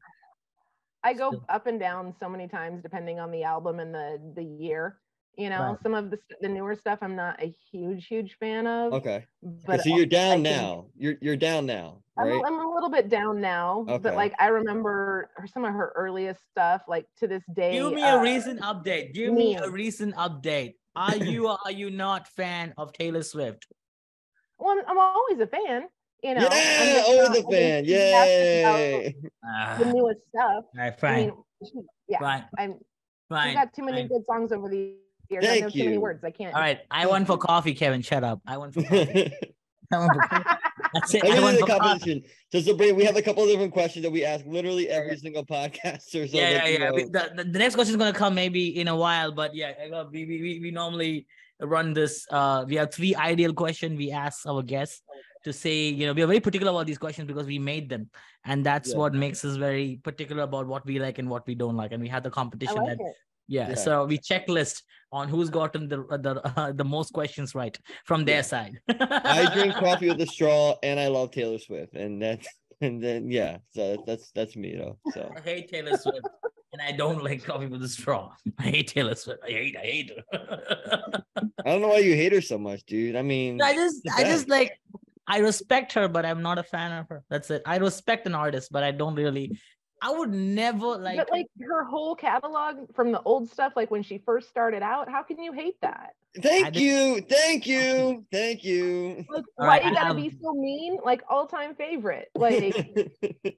I go Still- up and down so many times depending on the album and the the year. You know, Right. some of the st- the newer stuff I'm not a huge huge fan of. Okay. But so you're I down can- now. You're you're down now, I'm, right? a, I'm a little bit down now, Okay. but like I remember her, some of her earliest stuff, like to this day. Give me uh, a recent update. Give me a me. recent update. Are you or are you not fan of Taylor Swift? Well, I'm, I'm always a fan. You know, I'm yeah, just always not a fan. enthusiastic about Yay. The newest stuff. All right, I fine, mean, she, yeah, fine, I'm. She's fine. got too many fine. good songs over the years. I Thank know too many you. words. I can't. All right, I went for coffee, Kevin. Shut up. I went for coffee. I went for coffee. That's it. I Everything went in the for coffee. competition. So, Sabrina, we have a couple of different questions that we ask literally every single podcaster. So Yeah, that, yeah, you yeah. know- We- The, the, the next question is gonna come maybe in a while, but yeah, I got- we, we we we normally run this. Uh, we have three ideal questions we ask our guests to say. You know, we are very particular about these questions because we made them, and that's Yeah. what makes us very particular about what we like and what we don't like. And we had the I competition like that it. yeah, Yeah. so we checklist on who's gotten the the uh, the most questions right from their Yeah. side. I drink coffee with a straw, and I love Taylor Swift, and that's and then yeah, so that's that's me though. So I hate Taylor Swift, and I don't like coffee with a straw. I hate Taylor Swift. I hate. I hate her. I don't know why you hate her so much, dude. I mean, I just, the I just best. like, I respect her, but I'm not a fan of her. That's it. I respect an artist, but I don't really. I would never like. But like her whole catalog from the old stuff, like when she first started out, how can you hate that? I Thank just- you, thank you, thank you. Like, All why right, you gotta um, be so mean? Like all time favorite. Like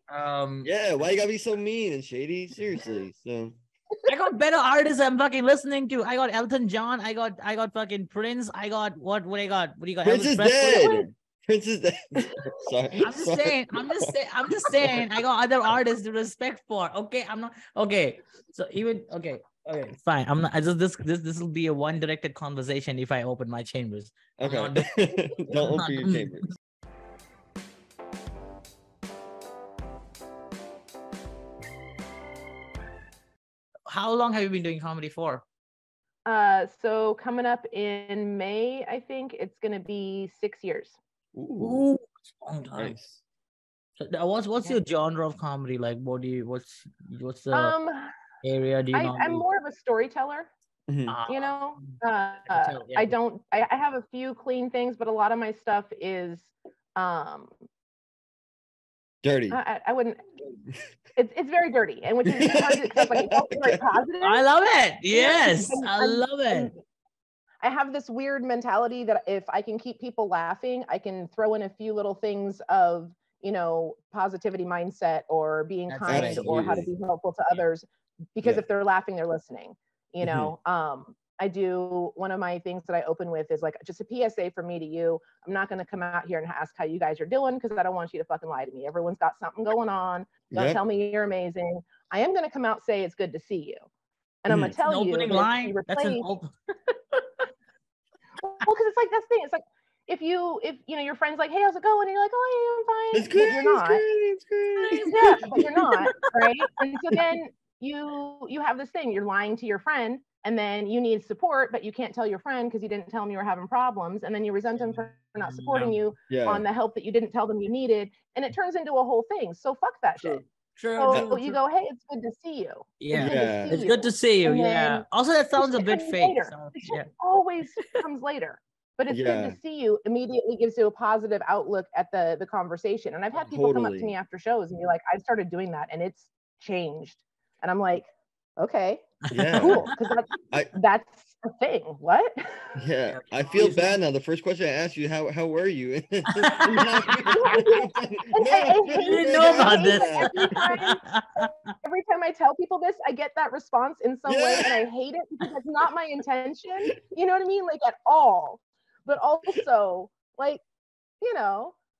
um, yeah, why you gotta be so mean and shady? Seriously. So I got better artists I'm fucking listening to. I got Elton John. I got, I got fucking Prince. I got what? What I got? What do you got? Prince Elvis is Presley? dead. Prince is dead. Sorry. I'm just sorry. saying. I'm just saying. I'm just saying. I got other artists to respect for. Okay, I'm not. Okay, so even okay. Okay, fine. I'm not. I just this this this will be a one directed conversation if I open my chambers. I'm not doing- Okay. Don't I'm open your not- chambers. How long have you been doing comedy for? uh so coming up in May, I think it's gonna be six years. Ooh, it's a long time. nice. So, uh, what's what's your genre of comedy like? What do you what's what's the Um area do you I, know? I'm more of a storyteller, Mhm. you know. Uh, can tell, yeah. I don't I, I have a few clean things, but a lot of my stuff is um Dirty. I, I- I wouldn't it's it's very dirty, and which is hard to accept, like it's also very Okay. positive. I love it. Yes, And- I and- love it. and I have this weird mentality that if I can keep people laughing, I can throw in a few little things of, you know, positivity mindset or being That's kind right. or how to be helpful to others, because Yeah. if they're laughing, they're listening, you Mhm. know. Um, I do, one of my things that I open with is like just a P S A from me to you. I'm not going to come out here and ask how you guys are doing, because I don't want you to fucking lie to me. Everyone's got something going on. Don't Yep. tell me you're amazing. I am going to come out and say it's good to see you. And I'm Mhm. going to It's an tell you opening that if line. you That's an replace- open. well, because it's like that's the thing. It's like if you if you know your friend's like, hey, how's it going? And you're like, oh, hey, I'm fine. It's But great. you're It's not. great. It's great. Yeah, but you're not, right? And so then you you have this thing. You're lying to your friend, and then you need support, but you can't tell your friend because you didn't tell them you were having problems, and then you resent them for not supporting you Yeah. on the help that you didn't tell them you needed, and it turns into a whole thing. So fuck that True. shit. Sure. So sure, you sure. go, hey, it's good to see you. Yeah. It's good Yeah. to see It's you. good to see you. And Yeah. then Also, that sounds a shit bit comes fake. later. so, The shit yeah. always comes later. But it's Yeah. good to see you immediately gives you a positive outlook at the the conversation. And I've had people come up to Totally. me after shows and be like, I've started doing that and it's changed. And I'm like, okay, Yeah. cool. Because that's, I- that's a thing. What? Yeah, I feel Obviously. bad now. The first question I asked you, how how were you? And I- I hate You didn't it. know I about hate this. that every time every time I tell people this, I get that response in some way, Yeah. and I hate it because it's not my intention. You know what I mean? Like at all. But also, like, you know,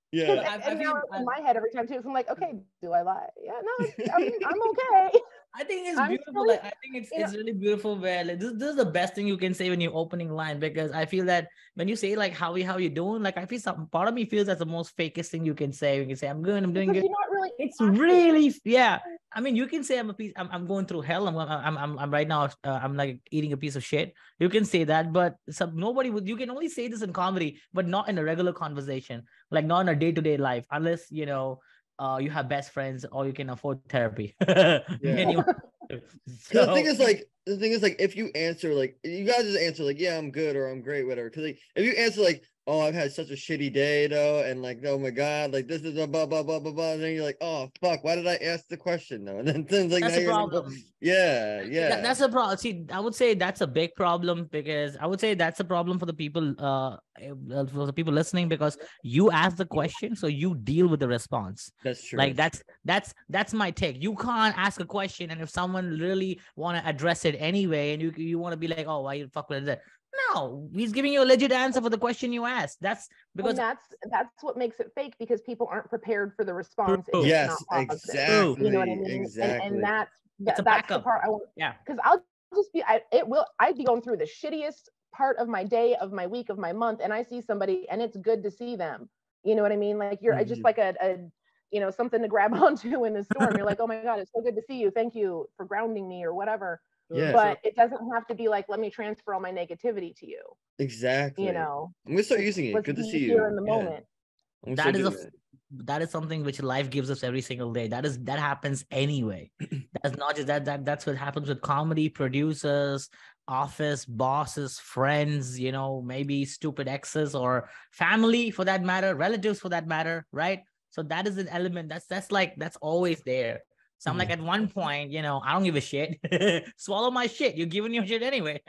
Yeah. I- I and now feel- it's in I- my head every time too. So I'm like, okay, do I lie? Yeah, no, it's- I'm, I'm okay. I think it's I'm beautiful. really- Like, I think it's you it's really beautiful where like this, this is the best thing you can say when you're opening line, because I feel that when you say like how we how you doing, like I feel some part of me feels that's the most fakest thing you can say. You can say I'm good, I'm doing Because good. you're not really. It's passionate. really yeah. I mean, you can say I'm a piece. I'm, I'm going through hell. I'm I'm I'm I'm right now. Uh, I'm like eating a piece of shit. You can say that, but some nobody would. You can only say this in comedy, but not in a regular conversation, like not in a day to day life, unless you know, uh, you have best friends or you can afford therapy. Anyway, Because the thing so- is, like, the thing is, like, if you answer, like, you guys just answer, like, yeah, I'm good or I'm great, whatever. Because, like, if you answer, like, oh, I've had such a shitty day, though, and, like, oh my God, like, this is a blah, blah, blah, blah, blah, and then you're like, oh, fuck, why did I ask the question, though? And then things like, That's now the you're in the- problem. yeah, yeah. That- that's a problem. See, I would say that's a big problem, because I would say that's a problem for the people, uh, uh, for the people listening, because you ask the question, so you deal with the response. That's true. Like that's that's that's my take. You can't ask a question, and if someone really want to address it anyway, and you you want to be like, oh, why you fuck with that? No, he's giving you a legit answer for the question you asked. That's because And that's that's what makes it fake, because people aren't prepared for the response. if True. it's Yes, not positive. exactly. You know what I mean? Exactly. And, and that's It's that, a that's the backup. part I want. yeah. Because I'll just be, I, it will, I'd be going through the shittiest part of my day, of my week, of my month, and I see somebody, and it's good to see them. You know what I mean? Like you're just Mhm. like a, a, you know, something to grab onto in a storm. You're like, oh my God, it's so good to see you. Thank you for grounding me or whatever. Yeah. But it doesn't have to be like, let me transfer all my negativity to you. Exactly. You know, I'm gonna start using it. let's Good to be see you. here in the Yeah. moment. I'm gonna That start is a doing f- that. that is something which life gives us every single day. That is that happens anyway. That's not just that that that's what happens with comedy producers, office bosses, friends, you know, maybe stupid exes or family for that matter, relatives for that matter, right? So that is an element that's that's like that's always there. So I'm like at one point, you know, I don't give a shit. Swallow my shit. You're giving your shit anyway.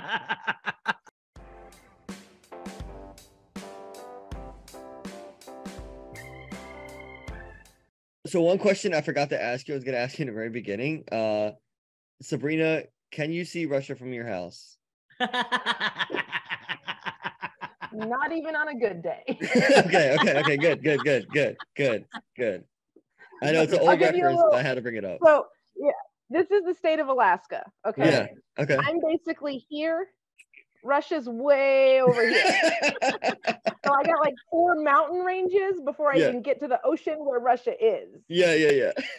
So one question I forgot to ask you, I was gonna ask you in the very beginning. Uh Sabrina, can you see Russia from your house? Not even on a good day. okay, okay, okay, good, good, good, good, good, good. I know it's an I'll old give you a reference, little- but I had to bring it up. So yeah, this is the state of Alaska. Okay. Yeah. Okay. I'm basically here. Russia's way over here. So I got like four mountain ranges before I Yeah. even get to the ocean where Russia is. yeah, yeah,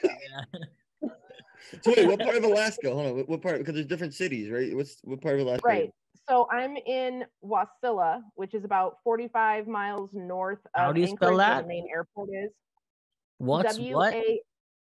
yeah. So wait, what part of Alaska? Hold on, what, what part? Because there's different cities, right? What's what part of Alaska? are you Right. So I'm in Wasilla, which is about forty-five miles north of How do you spell Anchorage, where that? the main airport is. What's W what? A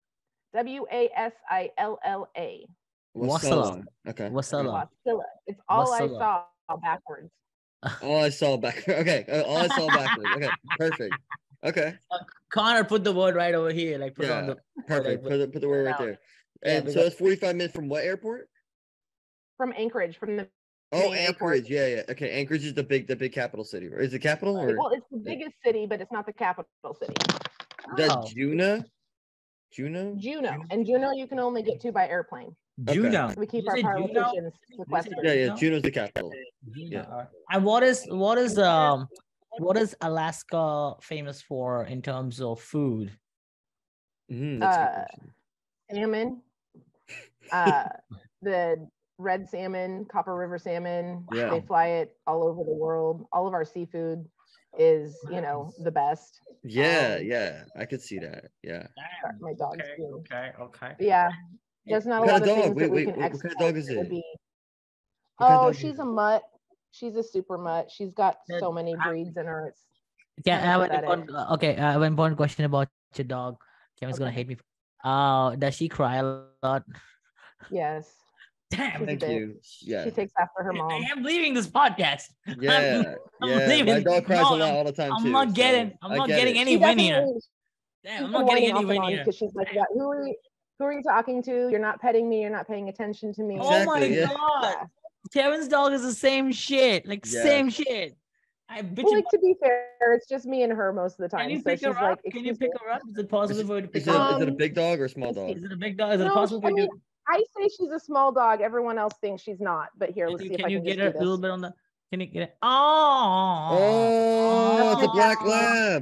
W A S I L L A. in? Wasilla. Okay. Wasilla. Wasilla. It's all I Wasilla. saw backwards. All I saw back. Okay. uh, All I saw backwards. Okay. Perfect. Okay. Connor put the word right over here. Like put it on Yeah. the Perfect. Put the, put the word right out. there. Yeah, And so because- it's forty-five minutes from what airport? From Anchorage, from the Oh, main airport. Anchorage. Yeah, yeah. Okay. Anchorage is the big, the big capital city. Right? Is it capital or Well, it's the biggest city, but it's not the capital city. that's Oh. Juna? Juno? Juneau. And Juneau you can only get to by airplane. Juno. We keep You our say Juneau? politicians sequestered. Yeah, yeah. Juno? Juno's the capital. Juno. Alright. And what is what is um what is Alaska famous for in terms of food? Mhm, that's a good Uh, question. Salmon, uh, the red salmon, Copper River salmon. Yeah. They fly it all over the world. All of our seafood is, you know, the best. Yeah, um, yeah. I could see that. Yeah. Sorry, my dog's Okay, doing. okay, okay. Yeah, there's not a What lot kind of of dog? things Wait, that we wait, can what- what export. kind of dog is that would it? be- What kind of Oh, dog is she's it? a mutt. She's a super mutt. She's got That- so many I- breeds in her. It's Yeah, I kinda have an pathetic. important, uh, okay, I have an important question about your dog. Kevin's gonna Okay. hate me. Uh, does she cry a lot? yes. Damn, She's a Thank bit. you. Yeah. She takes after her I mom. am leaving this podcast. Yeah. I'm Yeah. My leaving. dog cries No, a lot all the time I'm too. not so getting. I'm I not get getting it. any She win here. definitely. Damn, She's I'm been not getting whining any off and win on here. because she's like, "What- who are you? Who are you talking to? You're not petting me. You're not paying attention to me. Oh my Exactly, yeah. god, Yeah. Kevin's dog is the same shit. Like Yeah. same shit. I bitch. Well, like to be fair, it's just me and her most of the time. Can you so pick she's her like, up? Can you "Excuse pick me." her up? Is it possible Is, for you to pick is, her it, up? is it a Um, big dog or a small let's see. dog? Is it a big dog? Is it No, possible for I you to? mean, I say she's a small dog. Everyone else thinks she's not. But here, Can let's you, see if can I you can get just her do a little this. bit on the? Can you get it? Oh, Oh, it's a Oh. black lab.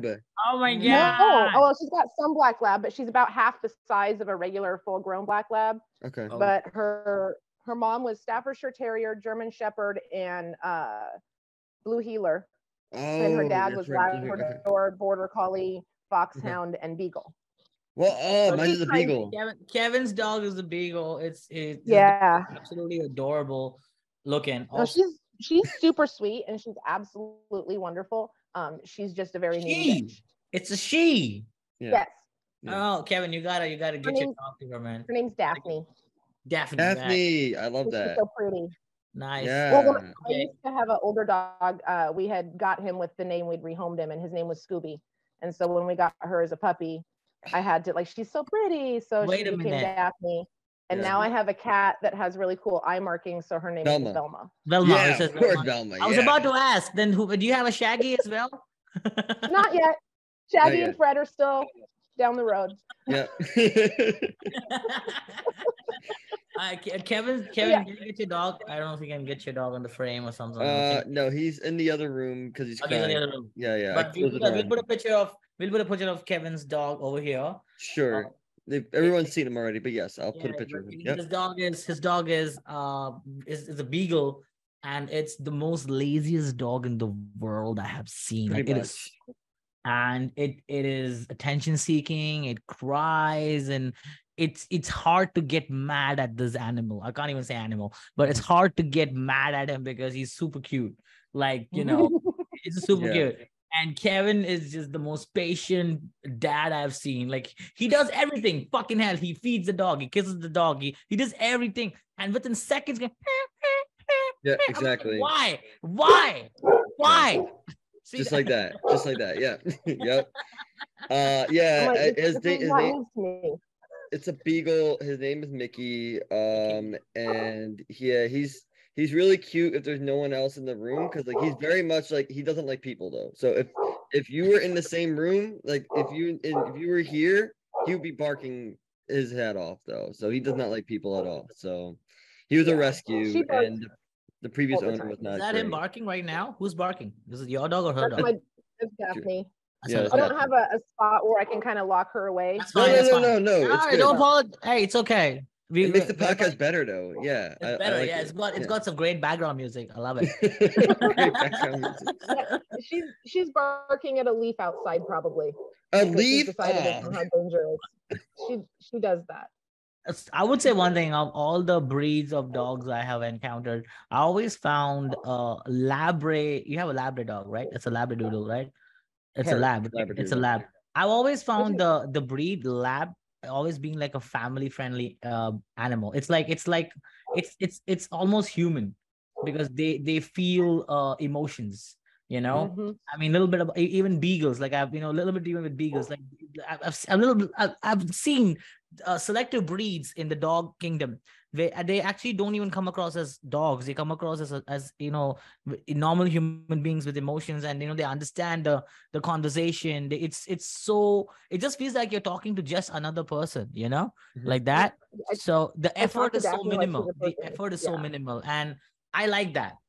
Oh my No, god. oh, well, she's got some black lab, but she's about half the size of a regular full-grown black lab. Okay. Oh. But her her mom was Staffordshire Terrier, German Shepherd, and uh, Blue Heeler, Oh, and her dad that's was right. Okay. Labrador, Border Collie, Foxhound, and Beagle. Well, oh, So mine's she's a tiny. beagle. Kevin, Kevin's dog is a beagle. It's it's Yeah. absolutely adorable looking. No, Also, she's she's super sweet and she's absolutely wonderful. Um, she's just a very needy she. bitch. It's a she. Yeah. Yes, Oh, Kevin, you gotta you gotta get your name's- dog to her, man. her name's Daphne. Daphne. right. Daphne, I love She's that. so pretty. Nice. Yeah. Well, when I Okay. used to have an older dog. Uh, we had got him with the name, we'd rehomed him, and his name was Scooby. And so when we got her as a puppy, I had to, like, she's so pretty, so Wait she a became minute. Daphne. And Yeah. now I have a cat that has really cool eye markings, so her name Velma. is Velma. Velma. Yeah, it says of course, Velma. Velma. I was yeah. about to ask. Then, who do you have a Shaggy as well? Not yet. Shaggy yet. and Fred are still down the road. Yeah. Uh, Ke- Kevin, Kevin, Yeah. can you get your dog? I don't know if you can get your dog on the frame or something. uh, Okay. no, he's in the other room because he's Okay, he's in crying. the other room. Yeah, yeah. I But we'll closed the put, a, door we'll on put a him. picture of we'll put a picture of Kevin's dog over here. Sure. Uh, They've, everyone's seen him already, but yes, I'll put a Yeah, picture but of him. His Yep. dog is his dog is uh is, is a beagle, and it's the most laziest dog in the world I have seen. Pretty Like, it much. is, and it it is attention seeking. It cries, and it's it's hard to get mad at this animal. I can't even say animal, but it's hard to get mad at him because he's super cute. Like, you know, it's super Yeah. cute. And Kevin is just the most patient dad I've seen. Like, he does everything. Fucking hell, he feeds the dog, he kisses the dog, he, he does everything, and within seconds, go, Yeah, I'm like, exactly. why? Why? Why? See Just that? like that. Just like that. Yeah. Yep. Uh, yeah. I'm like, uh, this, His, this na- is his not name. news to me. It's a beagle. His name is Mickey. Um, and yeah, he's he's really cute if there's no one else in the room, because like he's very much like, he doesn't like people though. So if if you were in the same room, like if you if you were here, he would be barking his head off though. So he does not like people at all. So he was a Yeah. rescue, She barks and the, the previous all the owner time. was Is not that him great. barking right now? Who's barking? Is it your dog or her That's dog? my that's Daphne. That's Yeah, her that's I dog. don't have a, a spot where I can kind of lock her away. That's No, fine. no, That's no, fine. no, no. It's Alright, good. don't apologize. Hey, it's okay. We, It makes the we- everybody- podcast better though. Yeah. It's I- I better. like yeah, it. it's got it's Yeah. got some great background music. I love it. Great background music. Yeah, she's she's barking at a leaf outside probably. A because she's leaf? decided Oh. it's not how dangerous. She she does that. It's- I would say one thing of all the breeds of dogs I have encountered, I always found uh Labra. You have a Labra dog, right? It's a Labradoodle, right? It's a Hart, lab. It's a Labradoodle. lab. I've always found is- the the breed lab always being like a family friendly uh, animal. It's like it's like it's it's it's almost human because they they feel uh emotions. You know, Mhm. I mean, a little bit of e- even beagles. Like I've you know a little bit even with beagles. Like I've, I've a little bit. I've, I've seen uh, selective breeds in the dog kingdom. They they actually don't even come across as dogs. They come across as as you know normal human beings with emotions, and you know they understand the the conversation. They, it's it's so it just feels like you're talking to just another person. You know, Mhm. like that. I- So the I talk effort to is so Daphne like she's minimal. a The person. effort is so Yeah. minimal, and I like that.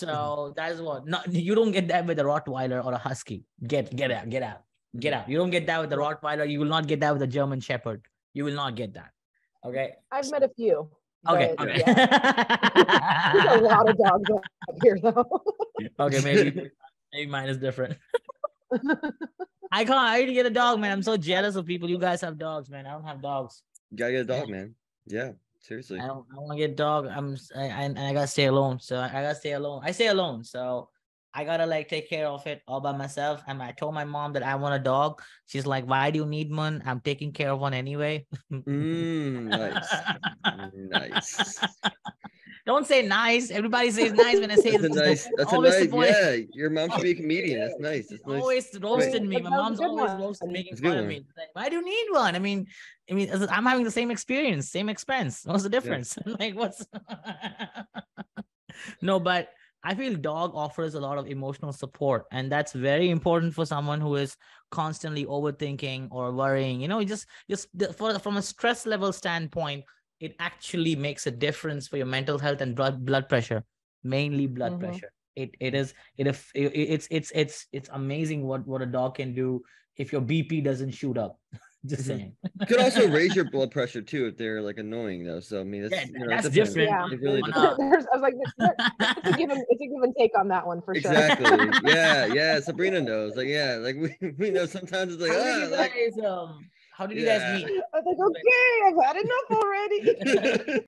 So that is what not you don't get that with a Rottweiler or a Husky. Get get out, get out, get out. You don't get that with the Rottweiler. You will not get that with a German Shepherd. You will not get that. Okay. I've met a few. Okay. but Okay. yeah, there's a lot of dogs out here though. Okay. Maybe maybe mine is different. I can't. I need to get a dog, man. I'm so jealous of people. You guys have dogs, man. I don't have dogs. You gotta get a dog, man. Yeah, seriously. I don't. I want to get a dog. I'm. s- I, I, and I gotta stay alone. So I, I gotta stay alone. I stay alone. So I gotta like take care of it all by myself. And I told my mom that I want a dog. She's like, "Why do you need one? I'm taking care of one anyway." Mm, nice. Nice. Don't say nice. Everybody says nice when I say That's a this. nice. That's a Always nice. the point. Yeah, your mom should be a comedian. That's nice. That's nice. Always roasted me. But My that was a mom's good always one. roasted, making That's a good fun of one. me. Like, why do you need one? I mean, I mean, as- I'm having the same experience, same expense. What's the difference? Like, what's? No, but I feel dog offers a lot of emotional support, and that's very important for someone who is constantly overthinking or worrying. You know, just just the- for, from a stress level standpoint, it actually makes a difference for your mental health and blood blood pressure, mainly blood Mhm. pressure. it it is it, if it it's it's it's it's amazing what what a dog can do if your B P doesn't shoot up. Just Mhm. saying. Could also raise your blood pressure too if they're like annoying though. So I mean, that's, Yeah, you know, it that's depends. different. Yeah. It really On depends. a- There's, I was like, there, it's, a give and, it's a give and take on that one for sure. Exactly. Yeah, yeah. Sabrina knows. Like, yeah, like we, we know sometimes it's like, how ah, did you like, guys um how did you Yeah. guys meet? I was like, okay, I've had enough already.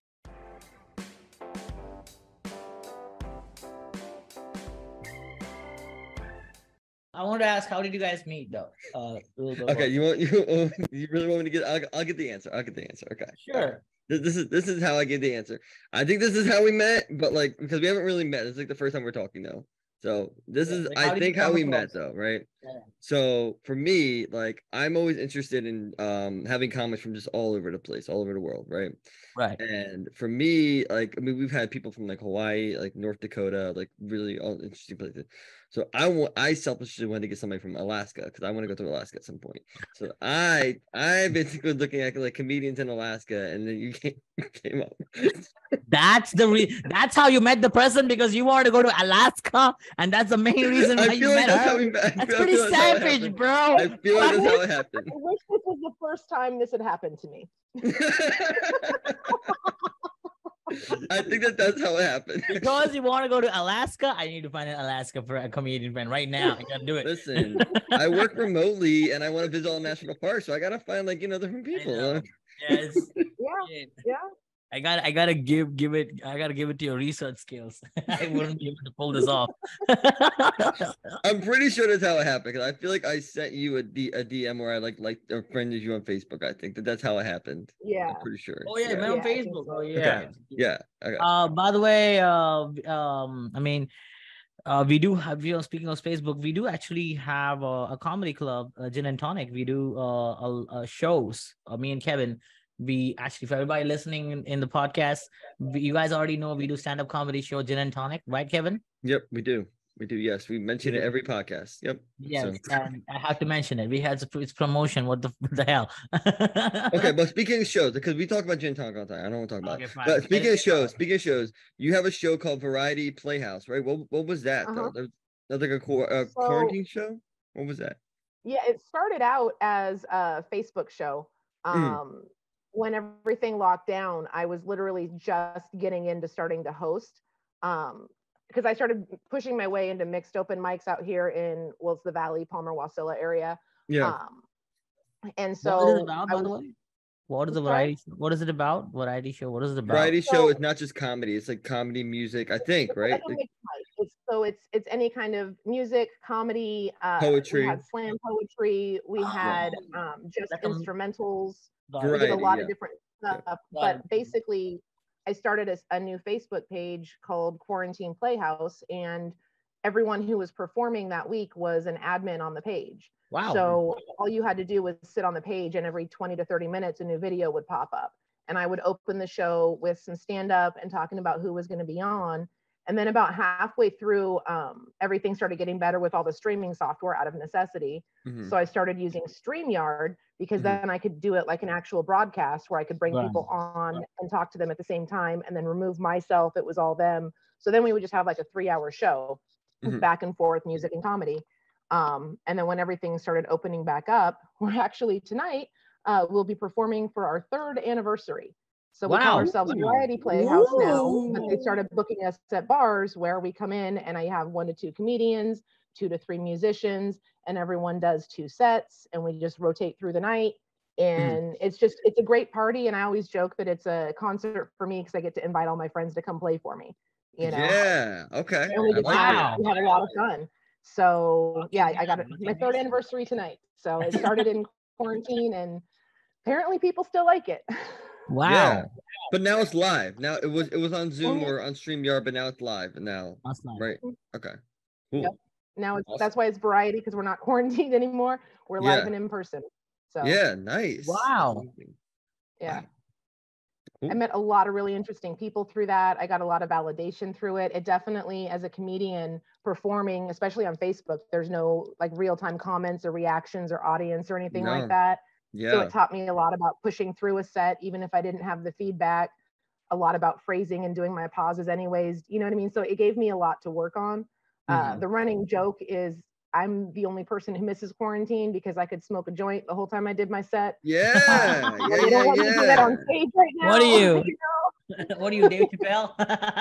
I wanted to ask, how did you guys meet though? Uh, a little bit okay, more. you want you you really want me to get? I'll, I'll get the answer. I'll get the answer. Okay. Sure. This, this is this is how I give the answer. I think this is how we met, but like because we haven't really met. It's like the first time we're talking though. So this Yeah, is like, how I did you think how come we across? met though, right? Yeah. So for me, like I'm always interested in um having comics from just all over the place, all over the world, right? Right. And for me, like I mean, we've had people from like Hawaii, like North Dakota, like really all interesting places. So I want, I selfishly wanted to get somebody from Alaska because I want to go to Alaska at some point. So I, I basically was looking at like comedians in Alaska, and then you came, came up. That's the re- that's how you met the person, because you wanted to go to Alaska, and that's the main reason why I you feel like met that's her. how we met. I That's feel- I pretty feel that's how it savage, happened. bro. I feel like that's how it happened. I wish this was the first time this had happened to me. I think that that's how it happened. Because you want to go to Alaska, I need to find an Alaska for a comedian friend right now. I gotta do it. Listen, I work remotely and I want to visit all national parks, so I gotta find like you know different I people. know. Yes. Yeah, yeah. I got I gotta give give it I gotta give it to your research skills. I wouldn't be able to pull this off. I'm pretty sure that's how it happened because I feel like I sent you a, D, a D M where I like like or friended you on Facebook. I think that that's how it happened. Yeah. I'm pretty sure. Oh yeah, yeah. man, on Yeah, I think Facebook. so. Oh yeah. Okay. Yeah. Okay. Uh, by the way, uh, um, I mean, uh, we do have, you know, speaking of Facebook, we do actually have a, a comedy club, uh, Gin and Tonic. We do uh, uh, uh shows. Uh, me and Kevin. We actually, for everybody listening in, in the podcast, we, you guys already know we do stand-up comedy show, Gin and Tonic, right, Kevin? Yep, we do. We do. Yes, we mention We it do. every podcast. Yep. Yes, So- and I have to mention it. We had it's promotion. What the, what the hell? Okay, but speaking of shows, because we talk about Gin Talk all the time, I don't want to talk about Okay, it. fine. But speaking of Let's- shows, speaking of shows, you have a show called Variety Playhouse, right? What what was that Uh-huh. though? That was, that was like a, qu- a So- quarantine show. What was that? Yeah, it started out as a Facebook show. Mm. Um, when everything locked down, I was literally just getting into starting to host. Um, because I started pushing my way into mixed open mics out here in, well, it's the Valley, Palmer, Wasilla area. Yeah. Um, and What is so it about, I by the was- way? What is the I'm sorry? variety? show? What is it about? Variety show. What is it about? Variety So- show is not just comedy; it's like comedy, music. I think, It's right? like a Like, mixed mic. It's, so it's it's any kind of music, comedy, uh, Poetry. We had slam poetry. We had Oh. um, just Like a- instrumentals. Got it. We did a Variety, lot yeah. of different Yeah. stuff, Got but it. basically, I started a, a new Facebook page called Quarantine Playhouse, and everyone who was performing that week was an admin on the page. Wow. So all you had to do was sit on the page, and every twenty to thirty minutes, a new video would pop up. And I would open the show with some stand up and talking about who was going to be on. And then about halfway through, um, everything started getting better with all the streaming software out of necessity. mhm. So I started using StreamYard because Mhm. then I could do it like an actual broadcast where I could bring Right. people on and talk to them at the same time and then remove myself. It was all them. So then we would just have like a three hour show, Mhm. back and forth, music and comedy. Um, and then when everything started opening back up, we're actually tonight, uh, we'll be performing for our third anniversary. So we call Wow. ourselves Variety Playhouse now, but they Ooh. started booking us at bars where we come in and I have one to two comedians, two to three musicians, and everyone does two sets and we just rotate through the night. And it's just, it's a great party. And I always joke that it's a concert for me because I get to invite all my friends to come play for me, you know? Yeah. Okay. And we, I just like have, Wow. we have a lot of fun. So yeah, I got damn, it. that's My third amazing. anniversary tonight. So it started in quarantine and apparently people still like it. Wow. Yeah. But now it's live. Now it was it was on Zoom Mhm. or on StreamYard, but now it's live now. That's nice. Right. Okay. Cool. Yep. Now it's, Awesome. that's why it's variety because we're not quarantined anymore. We're live Yeah. and in person. So Yeah. Nice. Wow. yeah. Wow. Cool. I met a lot of really interesting people through that. I got a lot of validation through it. It definitely, as a comedian performing, especially on Facebook, there's no like real-time comments or reactions or audience or anything No. like that. So Yeah. it taught me a lot about pushing through a set, even if I didn't have the feedback, a lot about phrasing and doing my pauses anyways. You know what I mean? So it gave me a lot to work on. Uh, Mhm. The running joke is I'm the only person who misses quarantine because I could smoke a joint the whole time I did my set. Yeah, yeah, And they yeah, don't let me do that on yeah. stage right now. What are you? you know? What are you, Dave Chappelle?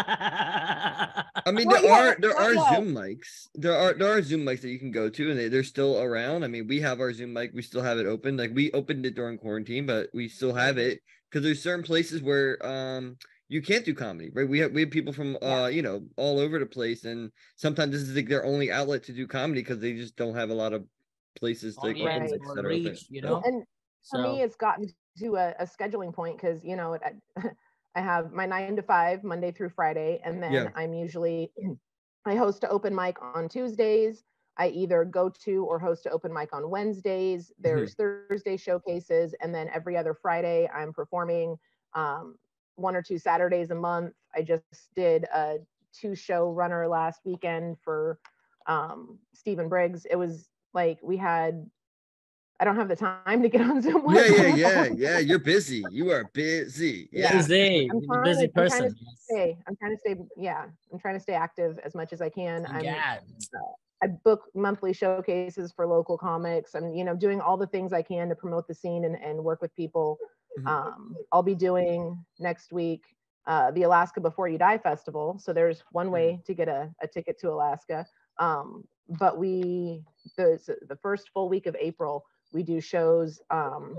I mean, Not there are yet, there not are yet. Zoom mics. There are there are Zoom mics that you can go to, and they, they're still around. I mean, we have our Zoom mic. We still have it open. Like we opened it during quarantine, but we still have it because there's certain places where um you can't do comedy, right? We have we have people from Yeah. uh you know all over the place, and sometimes this is like their only outlet to do comedy because they just don't have a lot of places to open Audience mics or that are open. reach, you So- know? And for me, So it's gotten to a, a scheduling point because, you know, I, I have my nine to five Monday through Friday, and then Yeah. I'm usually, I host an open mic on Tuesdays. I either go to or host an open mic on Wednesdays. There's Thursday showcases, and then every other Friday I'm performing um, one or two Saturdays a month. I just did a two show runner last weekend for um, Stephen Briggs. It was like we had, I don't have the time to get on Zoom. Yeah, with yeah, them. yeah, yeah. You're busy. You are busy. Yeah. Yeah. busy, I'm you're a trying busy to- I'm trying to person. Yes. Stay. I'm trying to stay. Yeah, I'm trying to stay active as much as I can. I'm. Yeah. I book monthly showcases for local comics. I'm, you know, doing all the things I can to promote the scene and, and work with people. Mhm. Um, I'll be doing next week uh, the Alaska Before You Die Festival. So there's one way to get a, a ticket to Alaska. Um, but we, the, the first full week of April, we do shows. Um,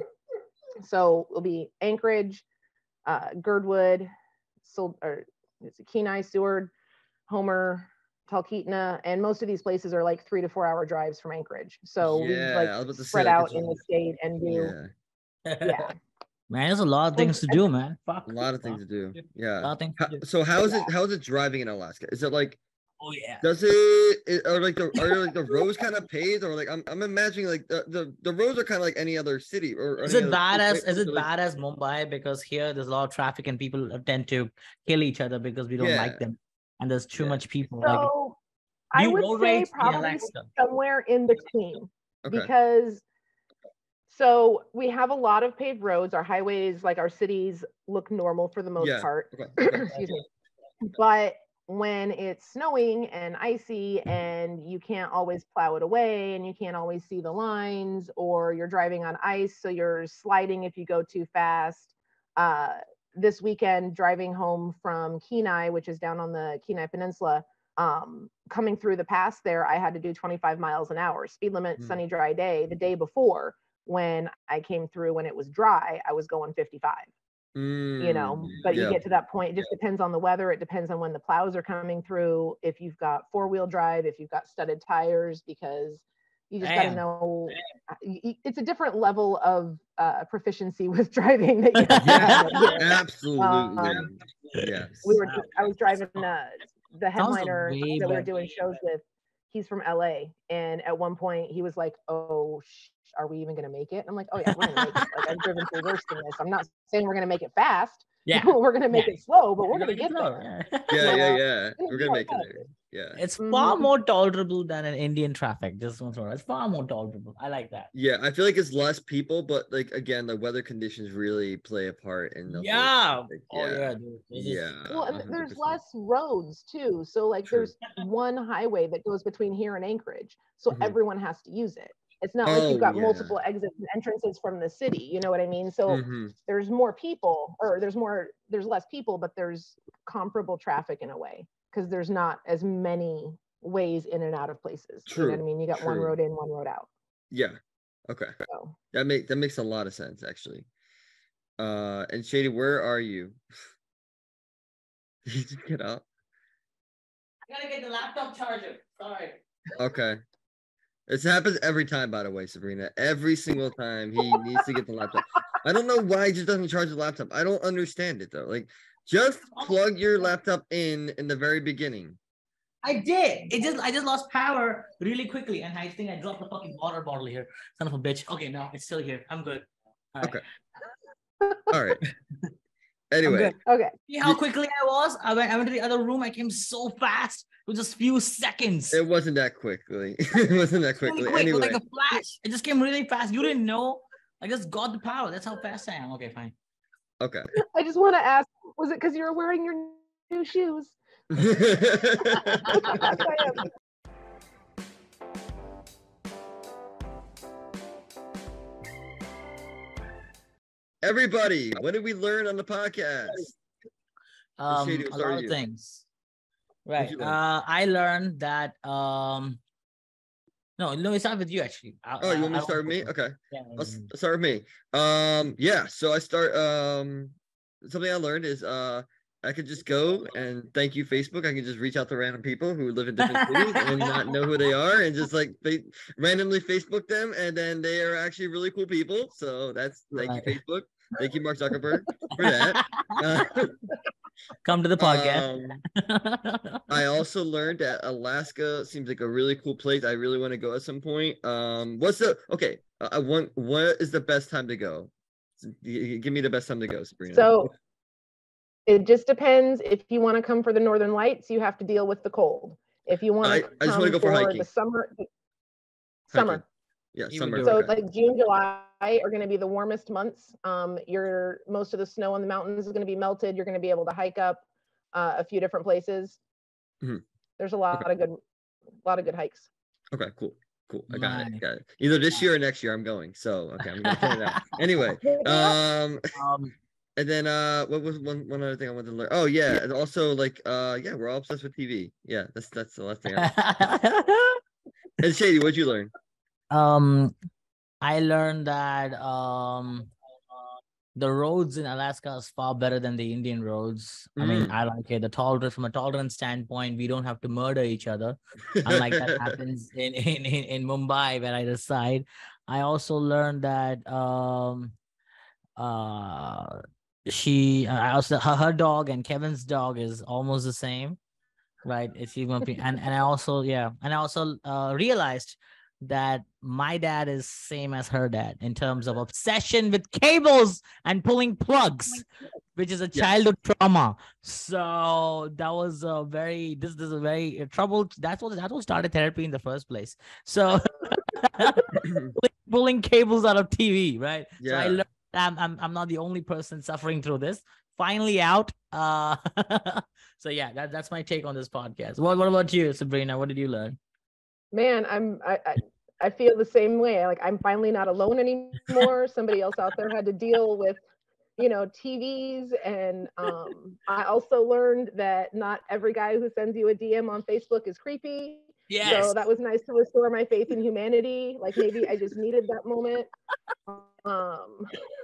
so it'll be Anchorage, uh, Girdwood, Sol- or it's Kenai, Seward, Homer, Talkeetna, and most of these places are like three to four hour drives from Anchorage. So we Yeah, like I was about to say, spread like, out it's- in the state and do, Yeah. yeah. Man, there's a lot of Well, things to I- do, man. Fuck. A lot of things to do. A Yeah. lot of things How- to do. so how is it how is it driving in Alaska? Is it like Oh yeah. does it, it are like the are like the roads kind of paved, or like I'm I'm imagining like the the, the roads are kind of like any other city, or, or Is any it other bad state, as right? is it So, like, bad as Mumbai? Because here there's a lot of traffic and people tend to kill each other because we don't Yeah. like them, and there's too Yeah. much people. Like, So do I you would road say rage in probably Alaska? somewhere in between. Okay. Because so we have a lot of paved roads. Our highways, like our cities, look normal for the most Yeah. part. Okay. okay. Excuse me. But when it's snowing and icy and you can't always plow it away and you can't always see the lines, or you're driving on ice, so you're sliding if you go too fast. Uh, this weekend, driving home from Kenai, which is down on the Kenai Peninsula, um, coming through the pass there, I had to do twenty-five miles an hour, speed limit, Mm. sunny, dry day. The day before, when I came through, when it was dry, I was going fifty-five. You know, Mm, but you yeah. get to that point, it just depends on the weather. It depends on when the plows are coming through. If you've got four-wheel drive, if you've got studded tires, because you just got to Damn. know, uh, y- y- it's a different level of uh, proficiency with driving that you have to Yeah. have here. Absolutely. Um, Yes. We were, Wow. I was driving uh, the Sounds headliner way that we were better. doing shows with. He's from L A, and at one point he was like, "Oh, sh- are we even gonna make it?" I'm like, "Oh yeah, we're gonna make it. Like I've driven through worse than this. I'm not saying we're gonna make it fast. Yeah. we're gonna make Yeah. it slow, but we're You're gonna gonna get slow, there." yeah. Yeah, yeah, Yeah. yeah. Gonna We're be gonna make it okay. there. Yeah. It's far Mhm. more tolerable than an Indian traffic. Just once more. It's far more tolerable. I like that. Yeah, I feel like it's less people, but like again, the weather conditions really play a part in the whole Yeah. traffic. Oh yeah, dude. This is- Yeah. Well, and one hundred there's percent. less roads too. So like True. there's one highway that goes between here and Anchorage. So Mhm. everyone has to use it. It's not like Oh, you've got yeah. multiple exits and entrances from the city. You know what I mean? So Mhm. there's more people, or there's more, there's less people, but there's comparable traffic in a way, because there's not as many ways in and out of places. You know what I True, mean? You got one true. road in, one road out. Yeah. Okay. So That make that makes a lot of sense actually. Uh and Shady, where are you? Did you just get up? I gotta get the laptop charger. Sorry. Okay. This happens every time, by the way, Sabrina. Every single time he needs to get the laptop. I don't know why he just doesn't charge the laptop. I don't understand it though. Like, just plug your laptop in in the very beginning. I did. It just I just lost power really quickly, and I think I dropped the fucking water bottle here. Son of a bitch. Okay, no, it's still here. I'm good. All right. Okay. All right. I'm Anyway, good. okay. See how You- quickly I was? I went, I went to the other room. I came so fast with just few seconds. it wasn't that quickly. It wasn't that Really quickly. quick, Anyway, like a flash. It just came really fast. You didn't know. I just got the power. That's how fast I am. Okay, fine. okay. I just want to ask, was it because you were wearing your new shoes? Okay. Yes, I am. everybody, what did we learn on the podcast? Um, Shady, a we'll start lot with of you. things. Right. you learn? Uh, I learned that. Um, no, no, it's not with you actually. I, Oh, you want me I to start with me? don't- Okay. Yeah. I'll s- start with me. Um, yeah. So I start. Um, something I learned is uh, I could just go and thank you, Facebook. I can just reach out to random people who live in different cities and not know who they are, and just like fa- randomly Facebook them, and then they are actually really cool people. So that's thank Right. you, Facebook. Thank you, Mark Zuckerberg, for that. Uh, Come to the podcast. um, I also learned that Alaska seems like a really cool place. I really want to go at some point. Um, what's the okay? I want. What is the best time to go? G- Give me the best time to go, Sabrina. So it just depends. If you want to come for the Northern Lights, you have to deal with the cold. If you want I, to I just want to come go for for hiking. the summer, Hiking. summer. Yeah, You would summer. do So okay. like June, July are going to be the warmest months. Um, your most of the snow on the mountains is going to be melted. You're going to be able to hike up uh, a few different places. Mhm. There's a lot Okay. of good, a lot of good hikes. Okay, cool. Cool. I got Nice. it. Got it. Either this year or next year I'm going. So okay, I'm gonna plan it out. Anyway, um um, and then uh what was one one other thing I wanted to learn? Oh yeah, and also like uh yeah, we're all obsessed with T V. Yeah, that's that's the last thing I And Shady, what'd you learn? um, I learned that um, the roads in Alaska is far better than the Indian roads. I mean, Mm. I like it. The tolerance from a tolerance standpoint, we don't have to murder each other, unlike that happens in in in, in Mumbai where I reside. I also learned that um, uh, she, I also her, her dog and Kevin's dog is almost the same, right? If you want, and and I also yeah, and I also uh, realized that my dad is same as her dad in terms of obsession with cables and pulling plugs, which is a Yes. childhood trauma. So that was a very this, this is a very uh, troubled. That's what that's what started therapy in the first place. So pulling, pulling cables out of T V, right? So I Yeah. learned I'm I'm I'm not the only person suffering through this. Finally out. Uh, so yeah, that, that's my take on this podcast. What what about you, Sabrina? What did you learn? Man, I'm I, I I feel the same way. Like I'm finally not alone anymore. Somebody else out there had to deal with, you know, T Vs. And um, I also learned that not every guy who sends you a D M on Facebook is creepy. Yes. So that was nice to restore my faith in humanity. Like maybe I just needed that moment. Um,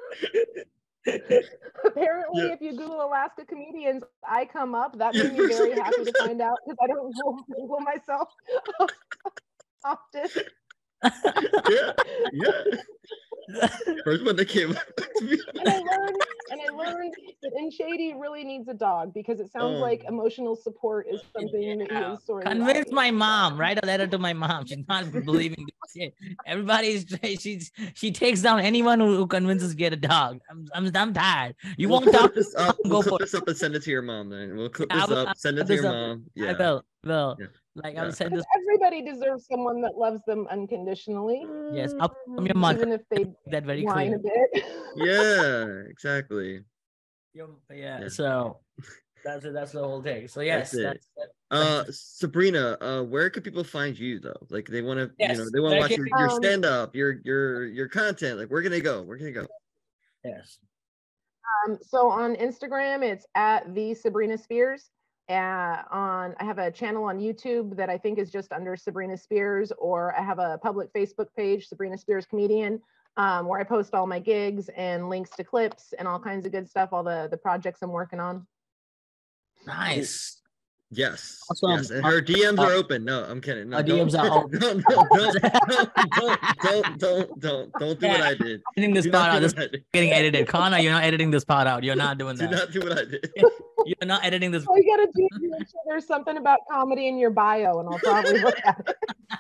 apparently, Yeah. if you Google Alaska comedians, I come up. That made me very happy to find out because I don't Google myself often. Yeah. Yeah. First one that came up to me. And I learned, and I learned that In Shady really needs a dog because it sounds Oh. like emotional support is something that he Yeah. is sorely Convince lacking. my mom. Write a letter to my mom. She's not believing this shit. Everybody's she's she takes down anyone who, who convinces to get a dog. I'm I'm, I'm tired. You We'll won't clip talk. this up. Go We'll clip for this up and send it to your mom. Then we'll clip Yeah, I this will- up, I'll send it put to this your up. mom. I Yeah. will. Will. Yeah. Like Yeah. I'll send this. Everybody deserves someone that loves them unconditionally, Yes, up from your mother. even if they That very whine clear. a bit. Yeah. Exactly. Your- Yeah. Yeah. So that's it. That's the whole thing. So yes, That's it. that's, that- Uh, that's- Sabrina, uh, where can people find you though? Like they want to, you know, Yes, they want to where watch can your, your Um, stand up, your your your content. Like where can they go? Where can they go? yes. Um, so on Instagram, it's at the Sabrina Spears. Uh, on I have a channel on YouTube that I think is just under Sabrina Spears, or I have a public Facebook page, Sabrina Spears Comedian, um, where I post all my gigs and links to clips and all kinds of good stuff, all the the projects I'm working on. Nice. Yes, Awesome. yes, and her D Ms are open. No, I'm kidding. No, Her don't, D Ms are open. don't, don't, don't, don't, don't, don't, don't, don't do what I did. Editing this Do part not out. do This what I did. getting edited. Connor, you're not editing this part out. You're not doing Do that. not do what I did. You're not editing this. All you gotta do is make sure there's something about comedy in your bio, and I'll probably look at it.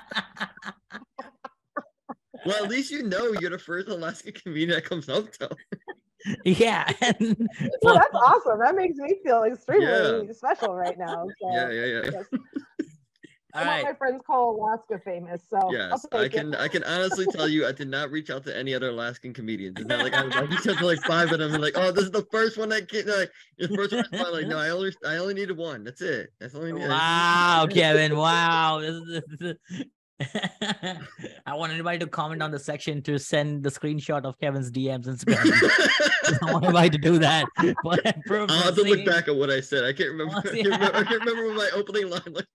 Well, at least you know you're the first Alaska comedian that comes up though. Yeah. Well, that's awesome. That makes me feel extremely Yeah. special right now. So, Yeah, yeah, yeah. yes. All Some of right. my friends call Alaska famous, so I'll Yes, take I it. can. I can honestly tell you, I did not reach out to any other Alaskan comedians. It's not like I, I reached out to like five of them and like, oh, this is the first one that came. Like, the first one. I like, no, I only, I only needed one. That's it. That's only. Wow, Kevin. Wow. This is, this is- I want anybody to comment on the section to send the screenshot of Kevin's D Ms Instagram. I want everybody to do that. But I'll have to look back at what I said. I can't remember. I can't remember, I can't remember what my opening line was.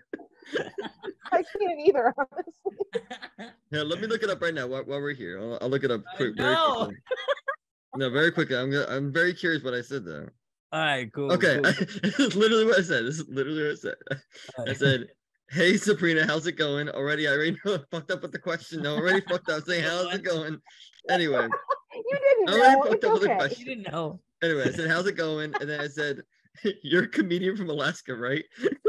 I can't either, honestly. Yeah, let me look it up right now while, while we're here. I'll, I'll look it up quick, very No. quickly. No, very quickly. I'm gonna, I'm very curious what I said though. All right, cool. Okay, cool. this is literally what I said. This is literally what I said. All I right. said, "Hey Sabrina, how's it going?" Already, I already know I fucked up with the question. I already fucked up saying, "How's it going?" Anyway, You didn't I already know. fucked It's up with the okay. question. You didn't know. Anyway, I said, "How's it going?" And then I said, "You're a comedian from Alaska, right?"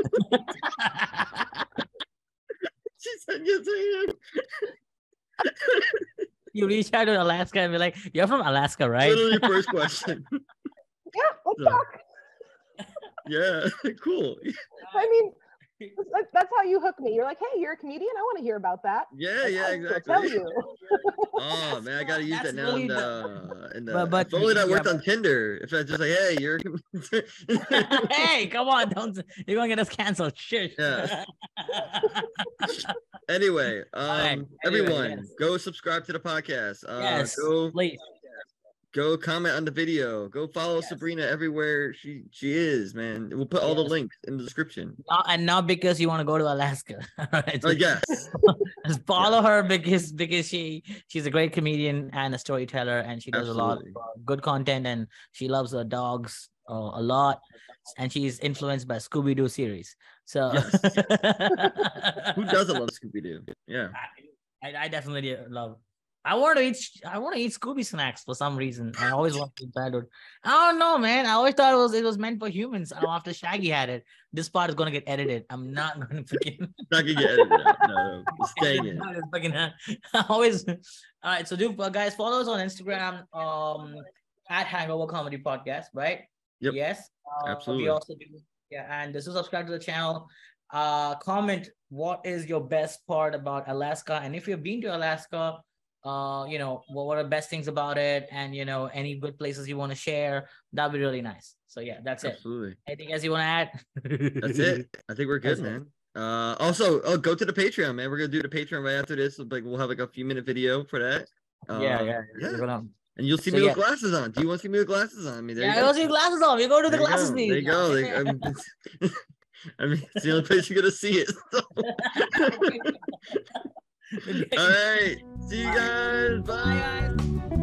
She said, "Yes, I am." You reach out to Alaska and be like, "You're from Alaska, right?" Literally, first question. Yeah, let's So- talk. Yeah, cool. I mean, that's, that's how you hook me. You're like, hey, you're a comedian. I want to hear about that. Yeah, Like, yeah, I will exactly. Tell you. Oh man, I gotta use That's that now really in the- the, in the But- but- if only that yeah, worked but- on Tinder. If I just like, hey, you're Hey, come on, don't you're gonna get us canceled. Shit. Yeah. anyway, um right, anyway, everyone, yes. go subscribe to the podcast. Uh Yes, go please. go comment on the video. Go follow Yes. Sabrina everywhere she she is, man. We'll put all the Yes. links in the description. Not, and not because you want to go to Alaska. Alright, I guess. just follow her because because she she's a great comedian and a storyteller, and she does a lot of Absolutely. uh, good content, and she loves her dogs uh, a lot, and she's influenced by Scooby Doo series. So Yes. Who doesn't love Scooby-Doo? Yeah. I, I definitely love. I want to eat. I want to eat Scooby snacks for some reason. I always want to eat childhood. I don't know, man. I always thought it was it was meant for humans. Oh, after Shaggy had it, this part is gonna get edited. I'm not gonna forget. Not gonna get edited out. No, no. It's staying in. It's fucking, uh, I always. All right, so do uh, guys follow us on Instagram, um, at Hangover Comedy Podcast, right? Yep. Yes. Uh, Absolutely. We also do, yeah, and just subscribe to the channel. Uh, comment what is your best part about Alaska, and if you've been to Alaska, uh, you know, what, what are the best things about it, and you know, any good places you want to share. That'd be really nice. So yeah, that's it. Absolutely. Anything else you want to add? That's it. I think we're good, That's it. man. Uh, also, oh, go to the Patreon, man. We're gonna do the Patreon right after this. Like, we'll have like a few minute video for that. Uh, yeah, yeah, yeah. We're gonna, And you'll see So, me yeah. with glasses on. Do you want to see me with glasses on? I mean, there yeah, you I go. don't see glasses on. We go to the There you glasses go. meeting. There you go. They- I mean, it's, I mean, it's the only place you're gonna see it. so. All right. See you guys. Bye. Bye, guys.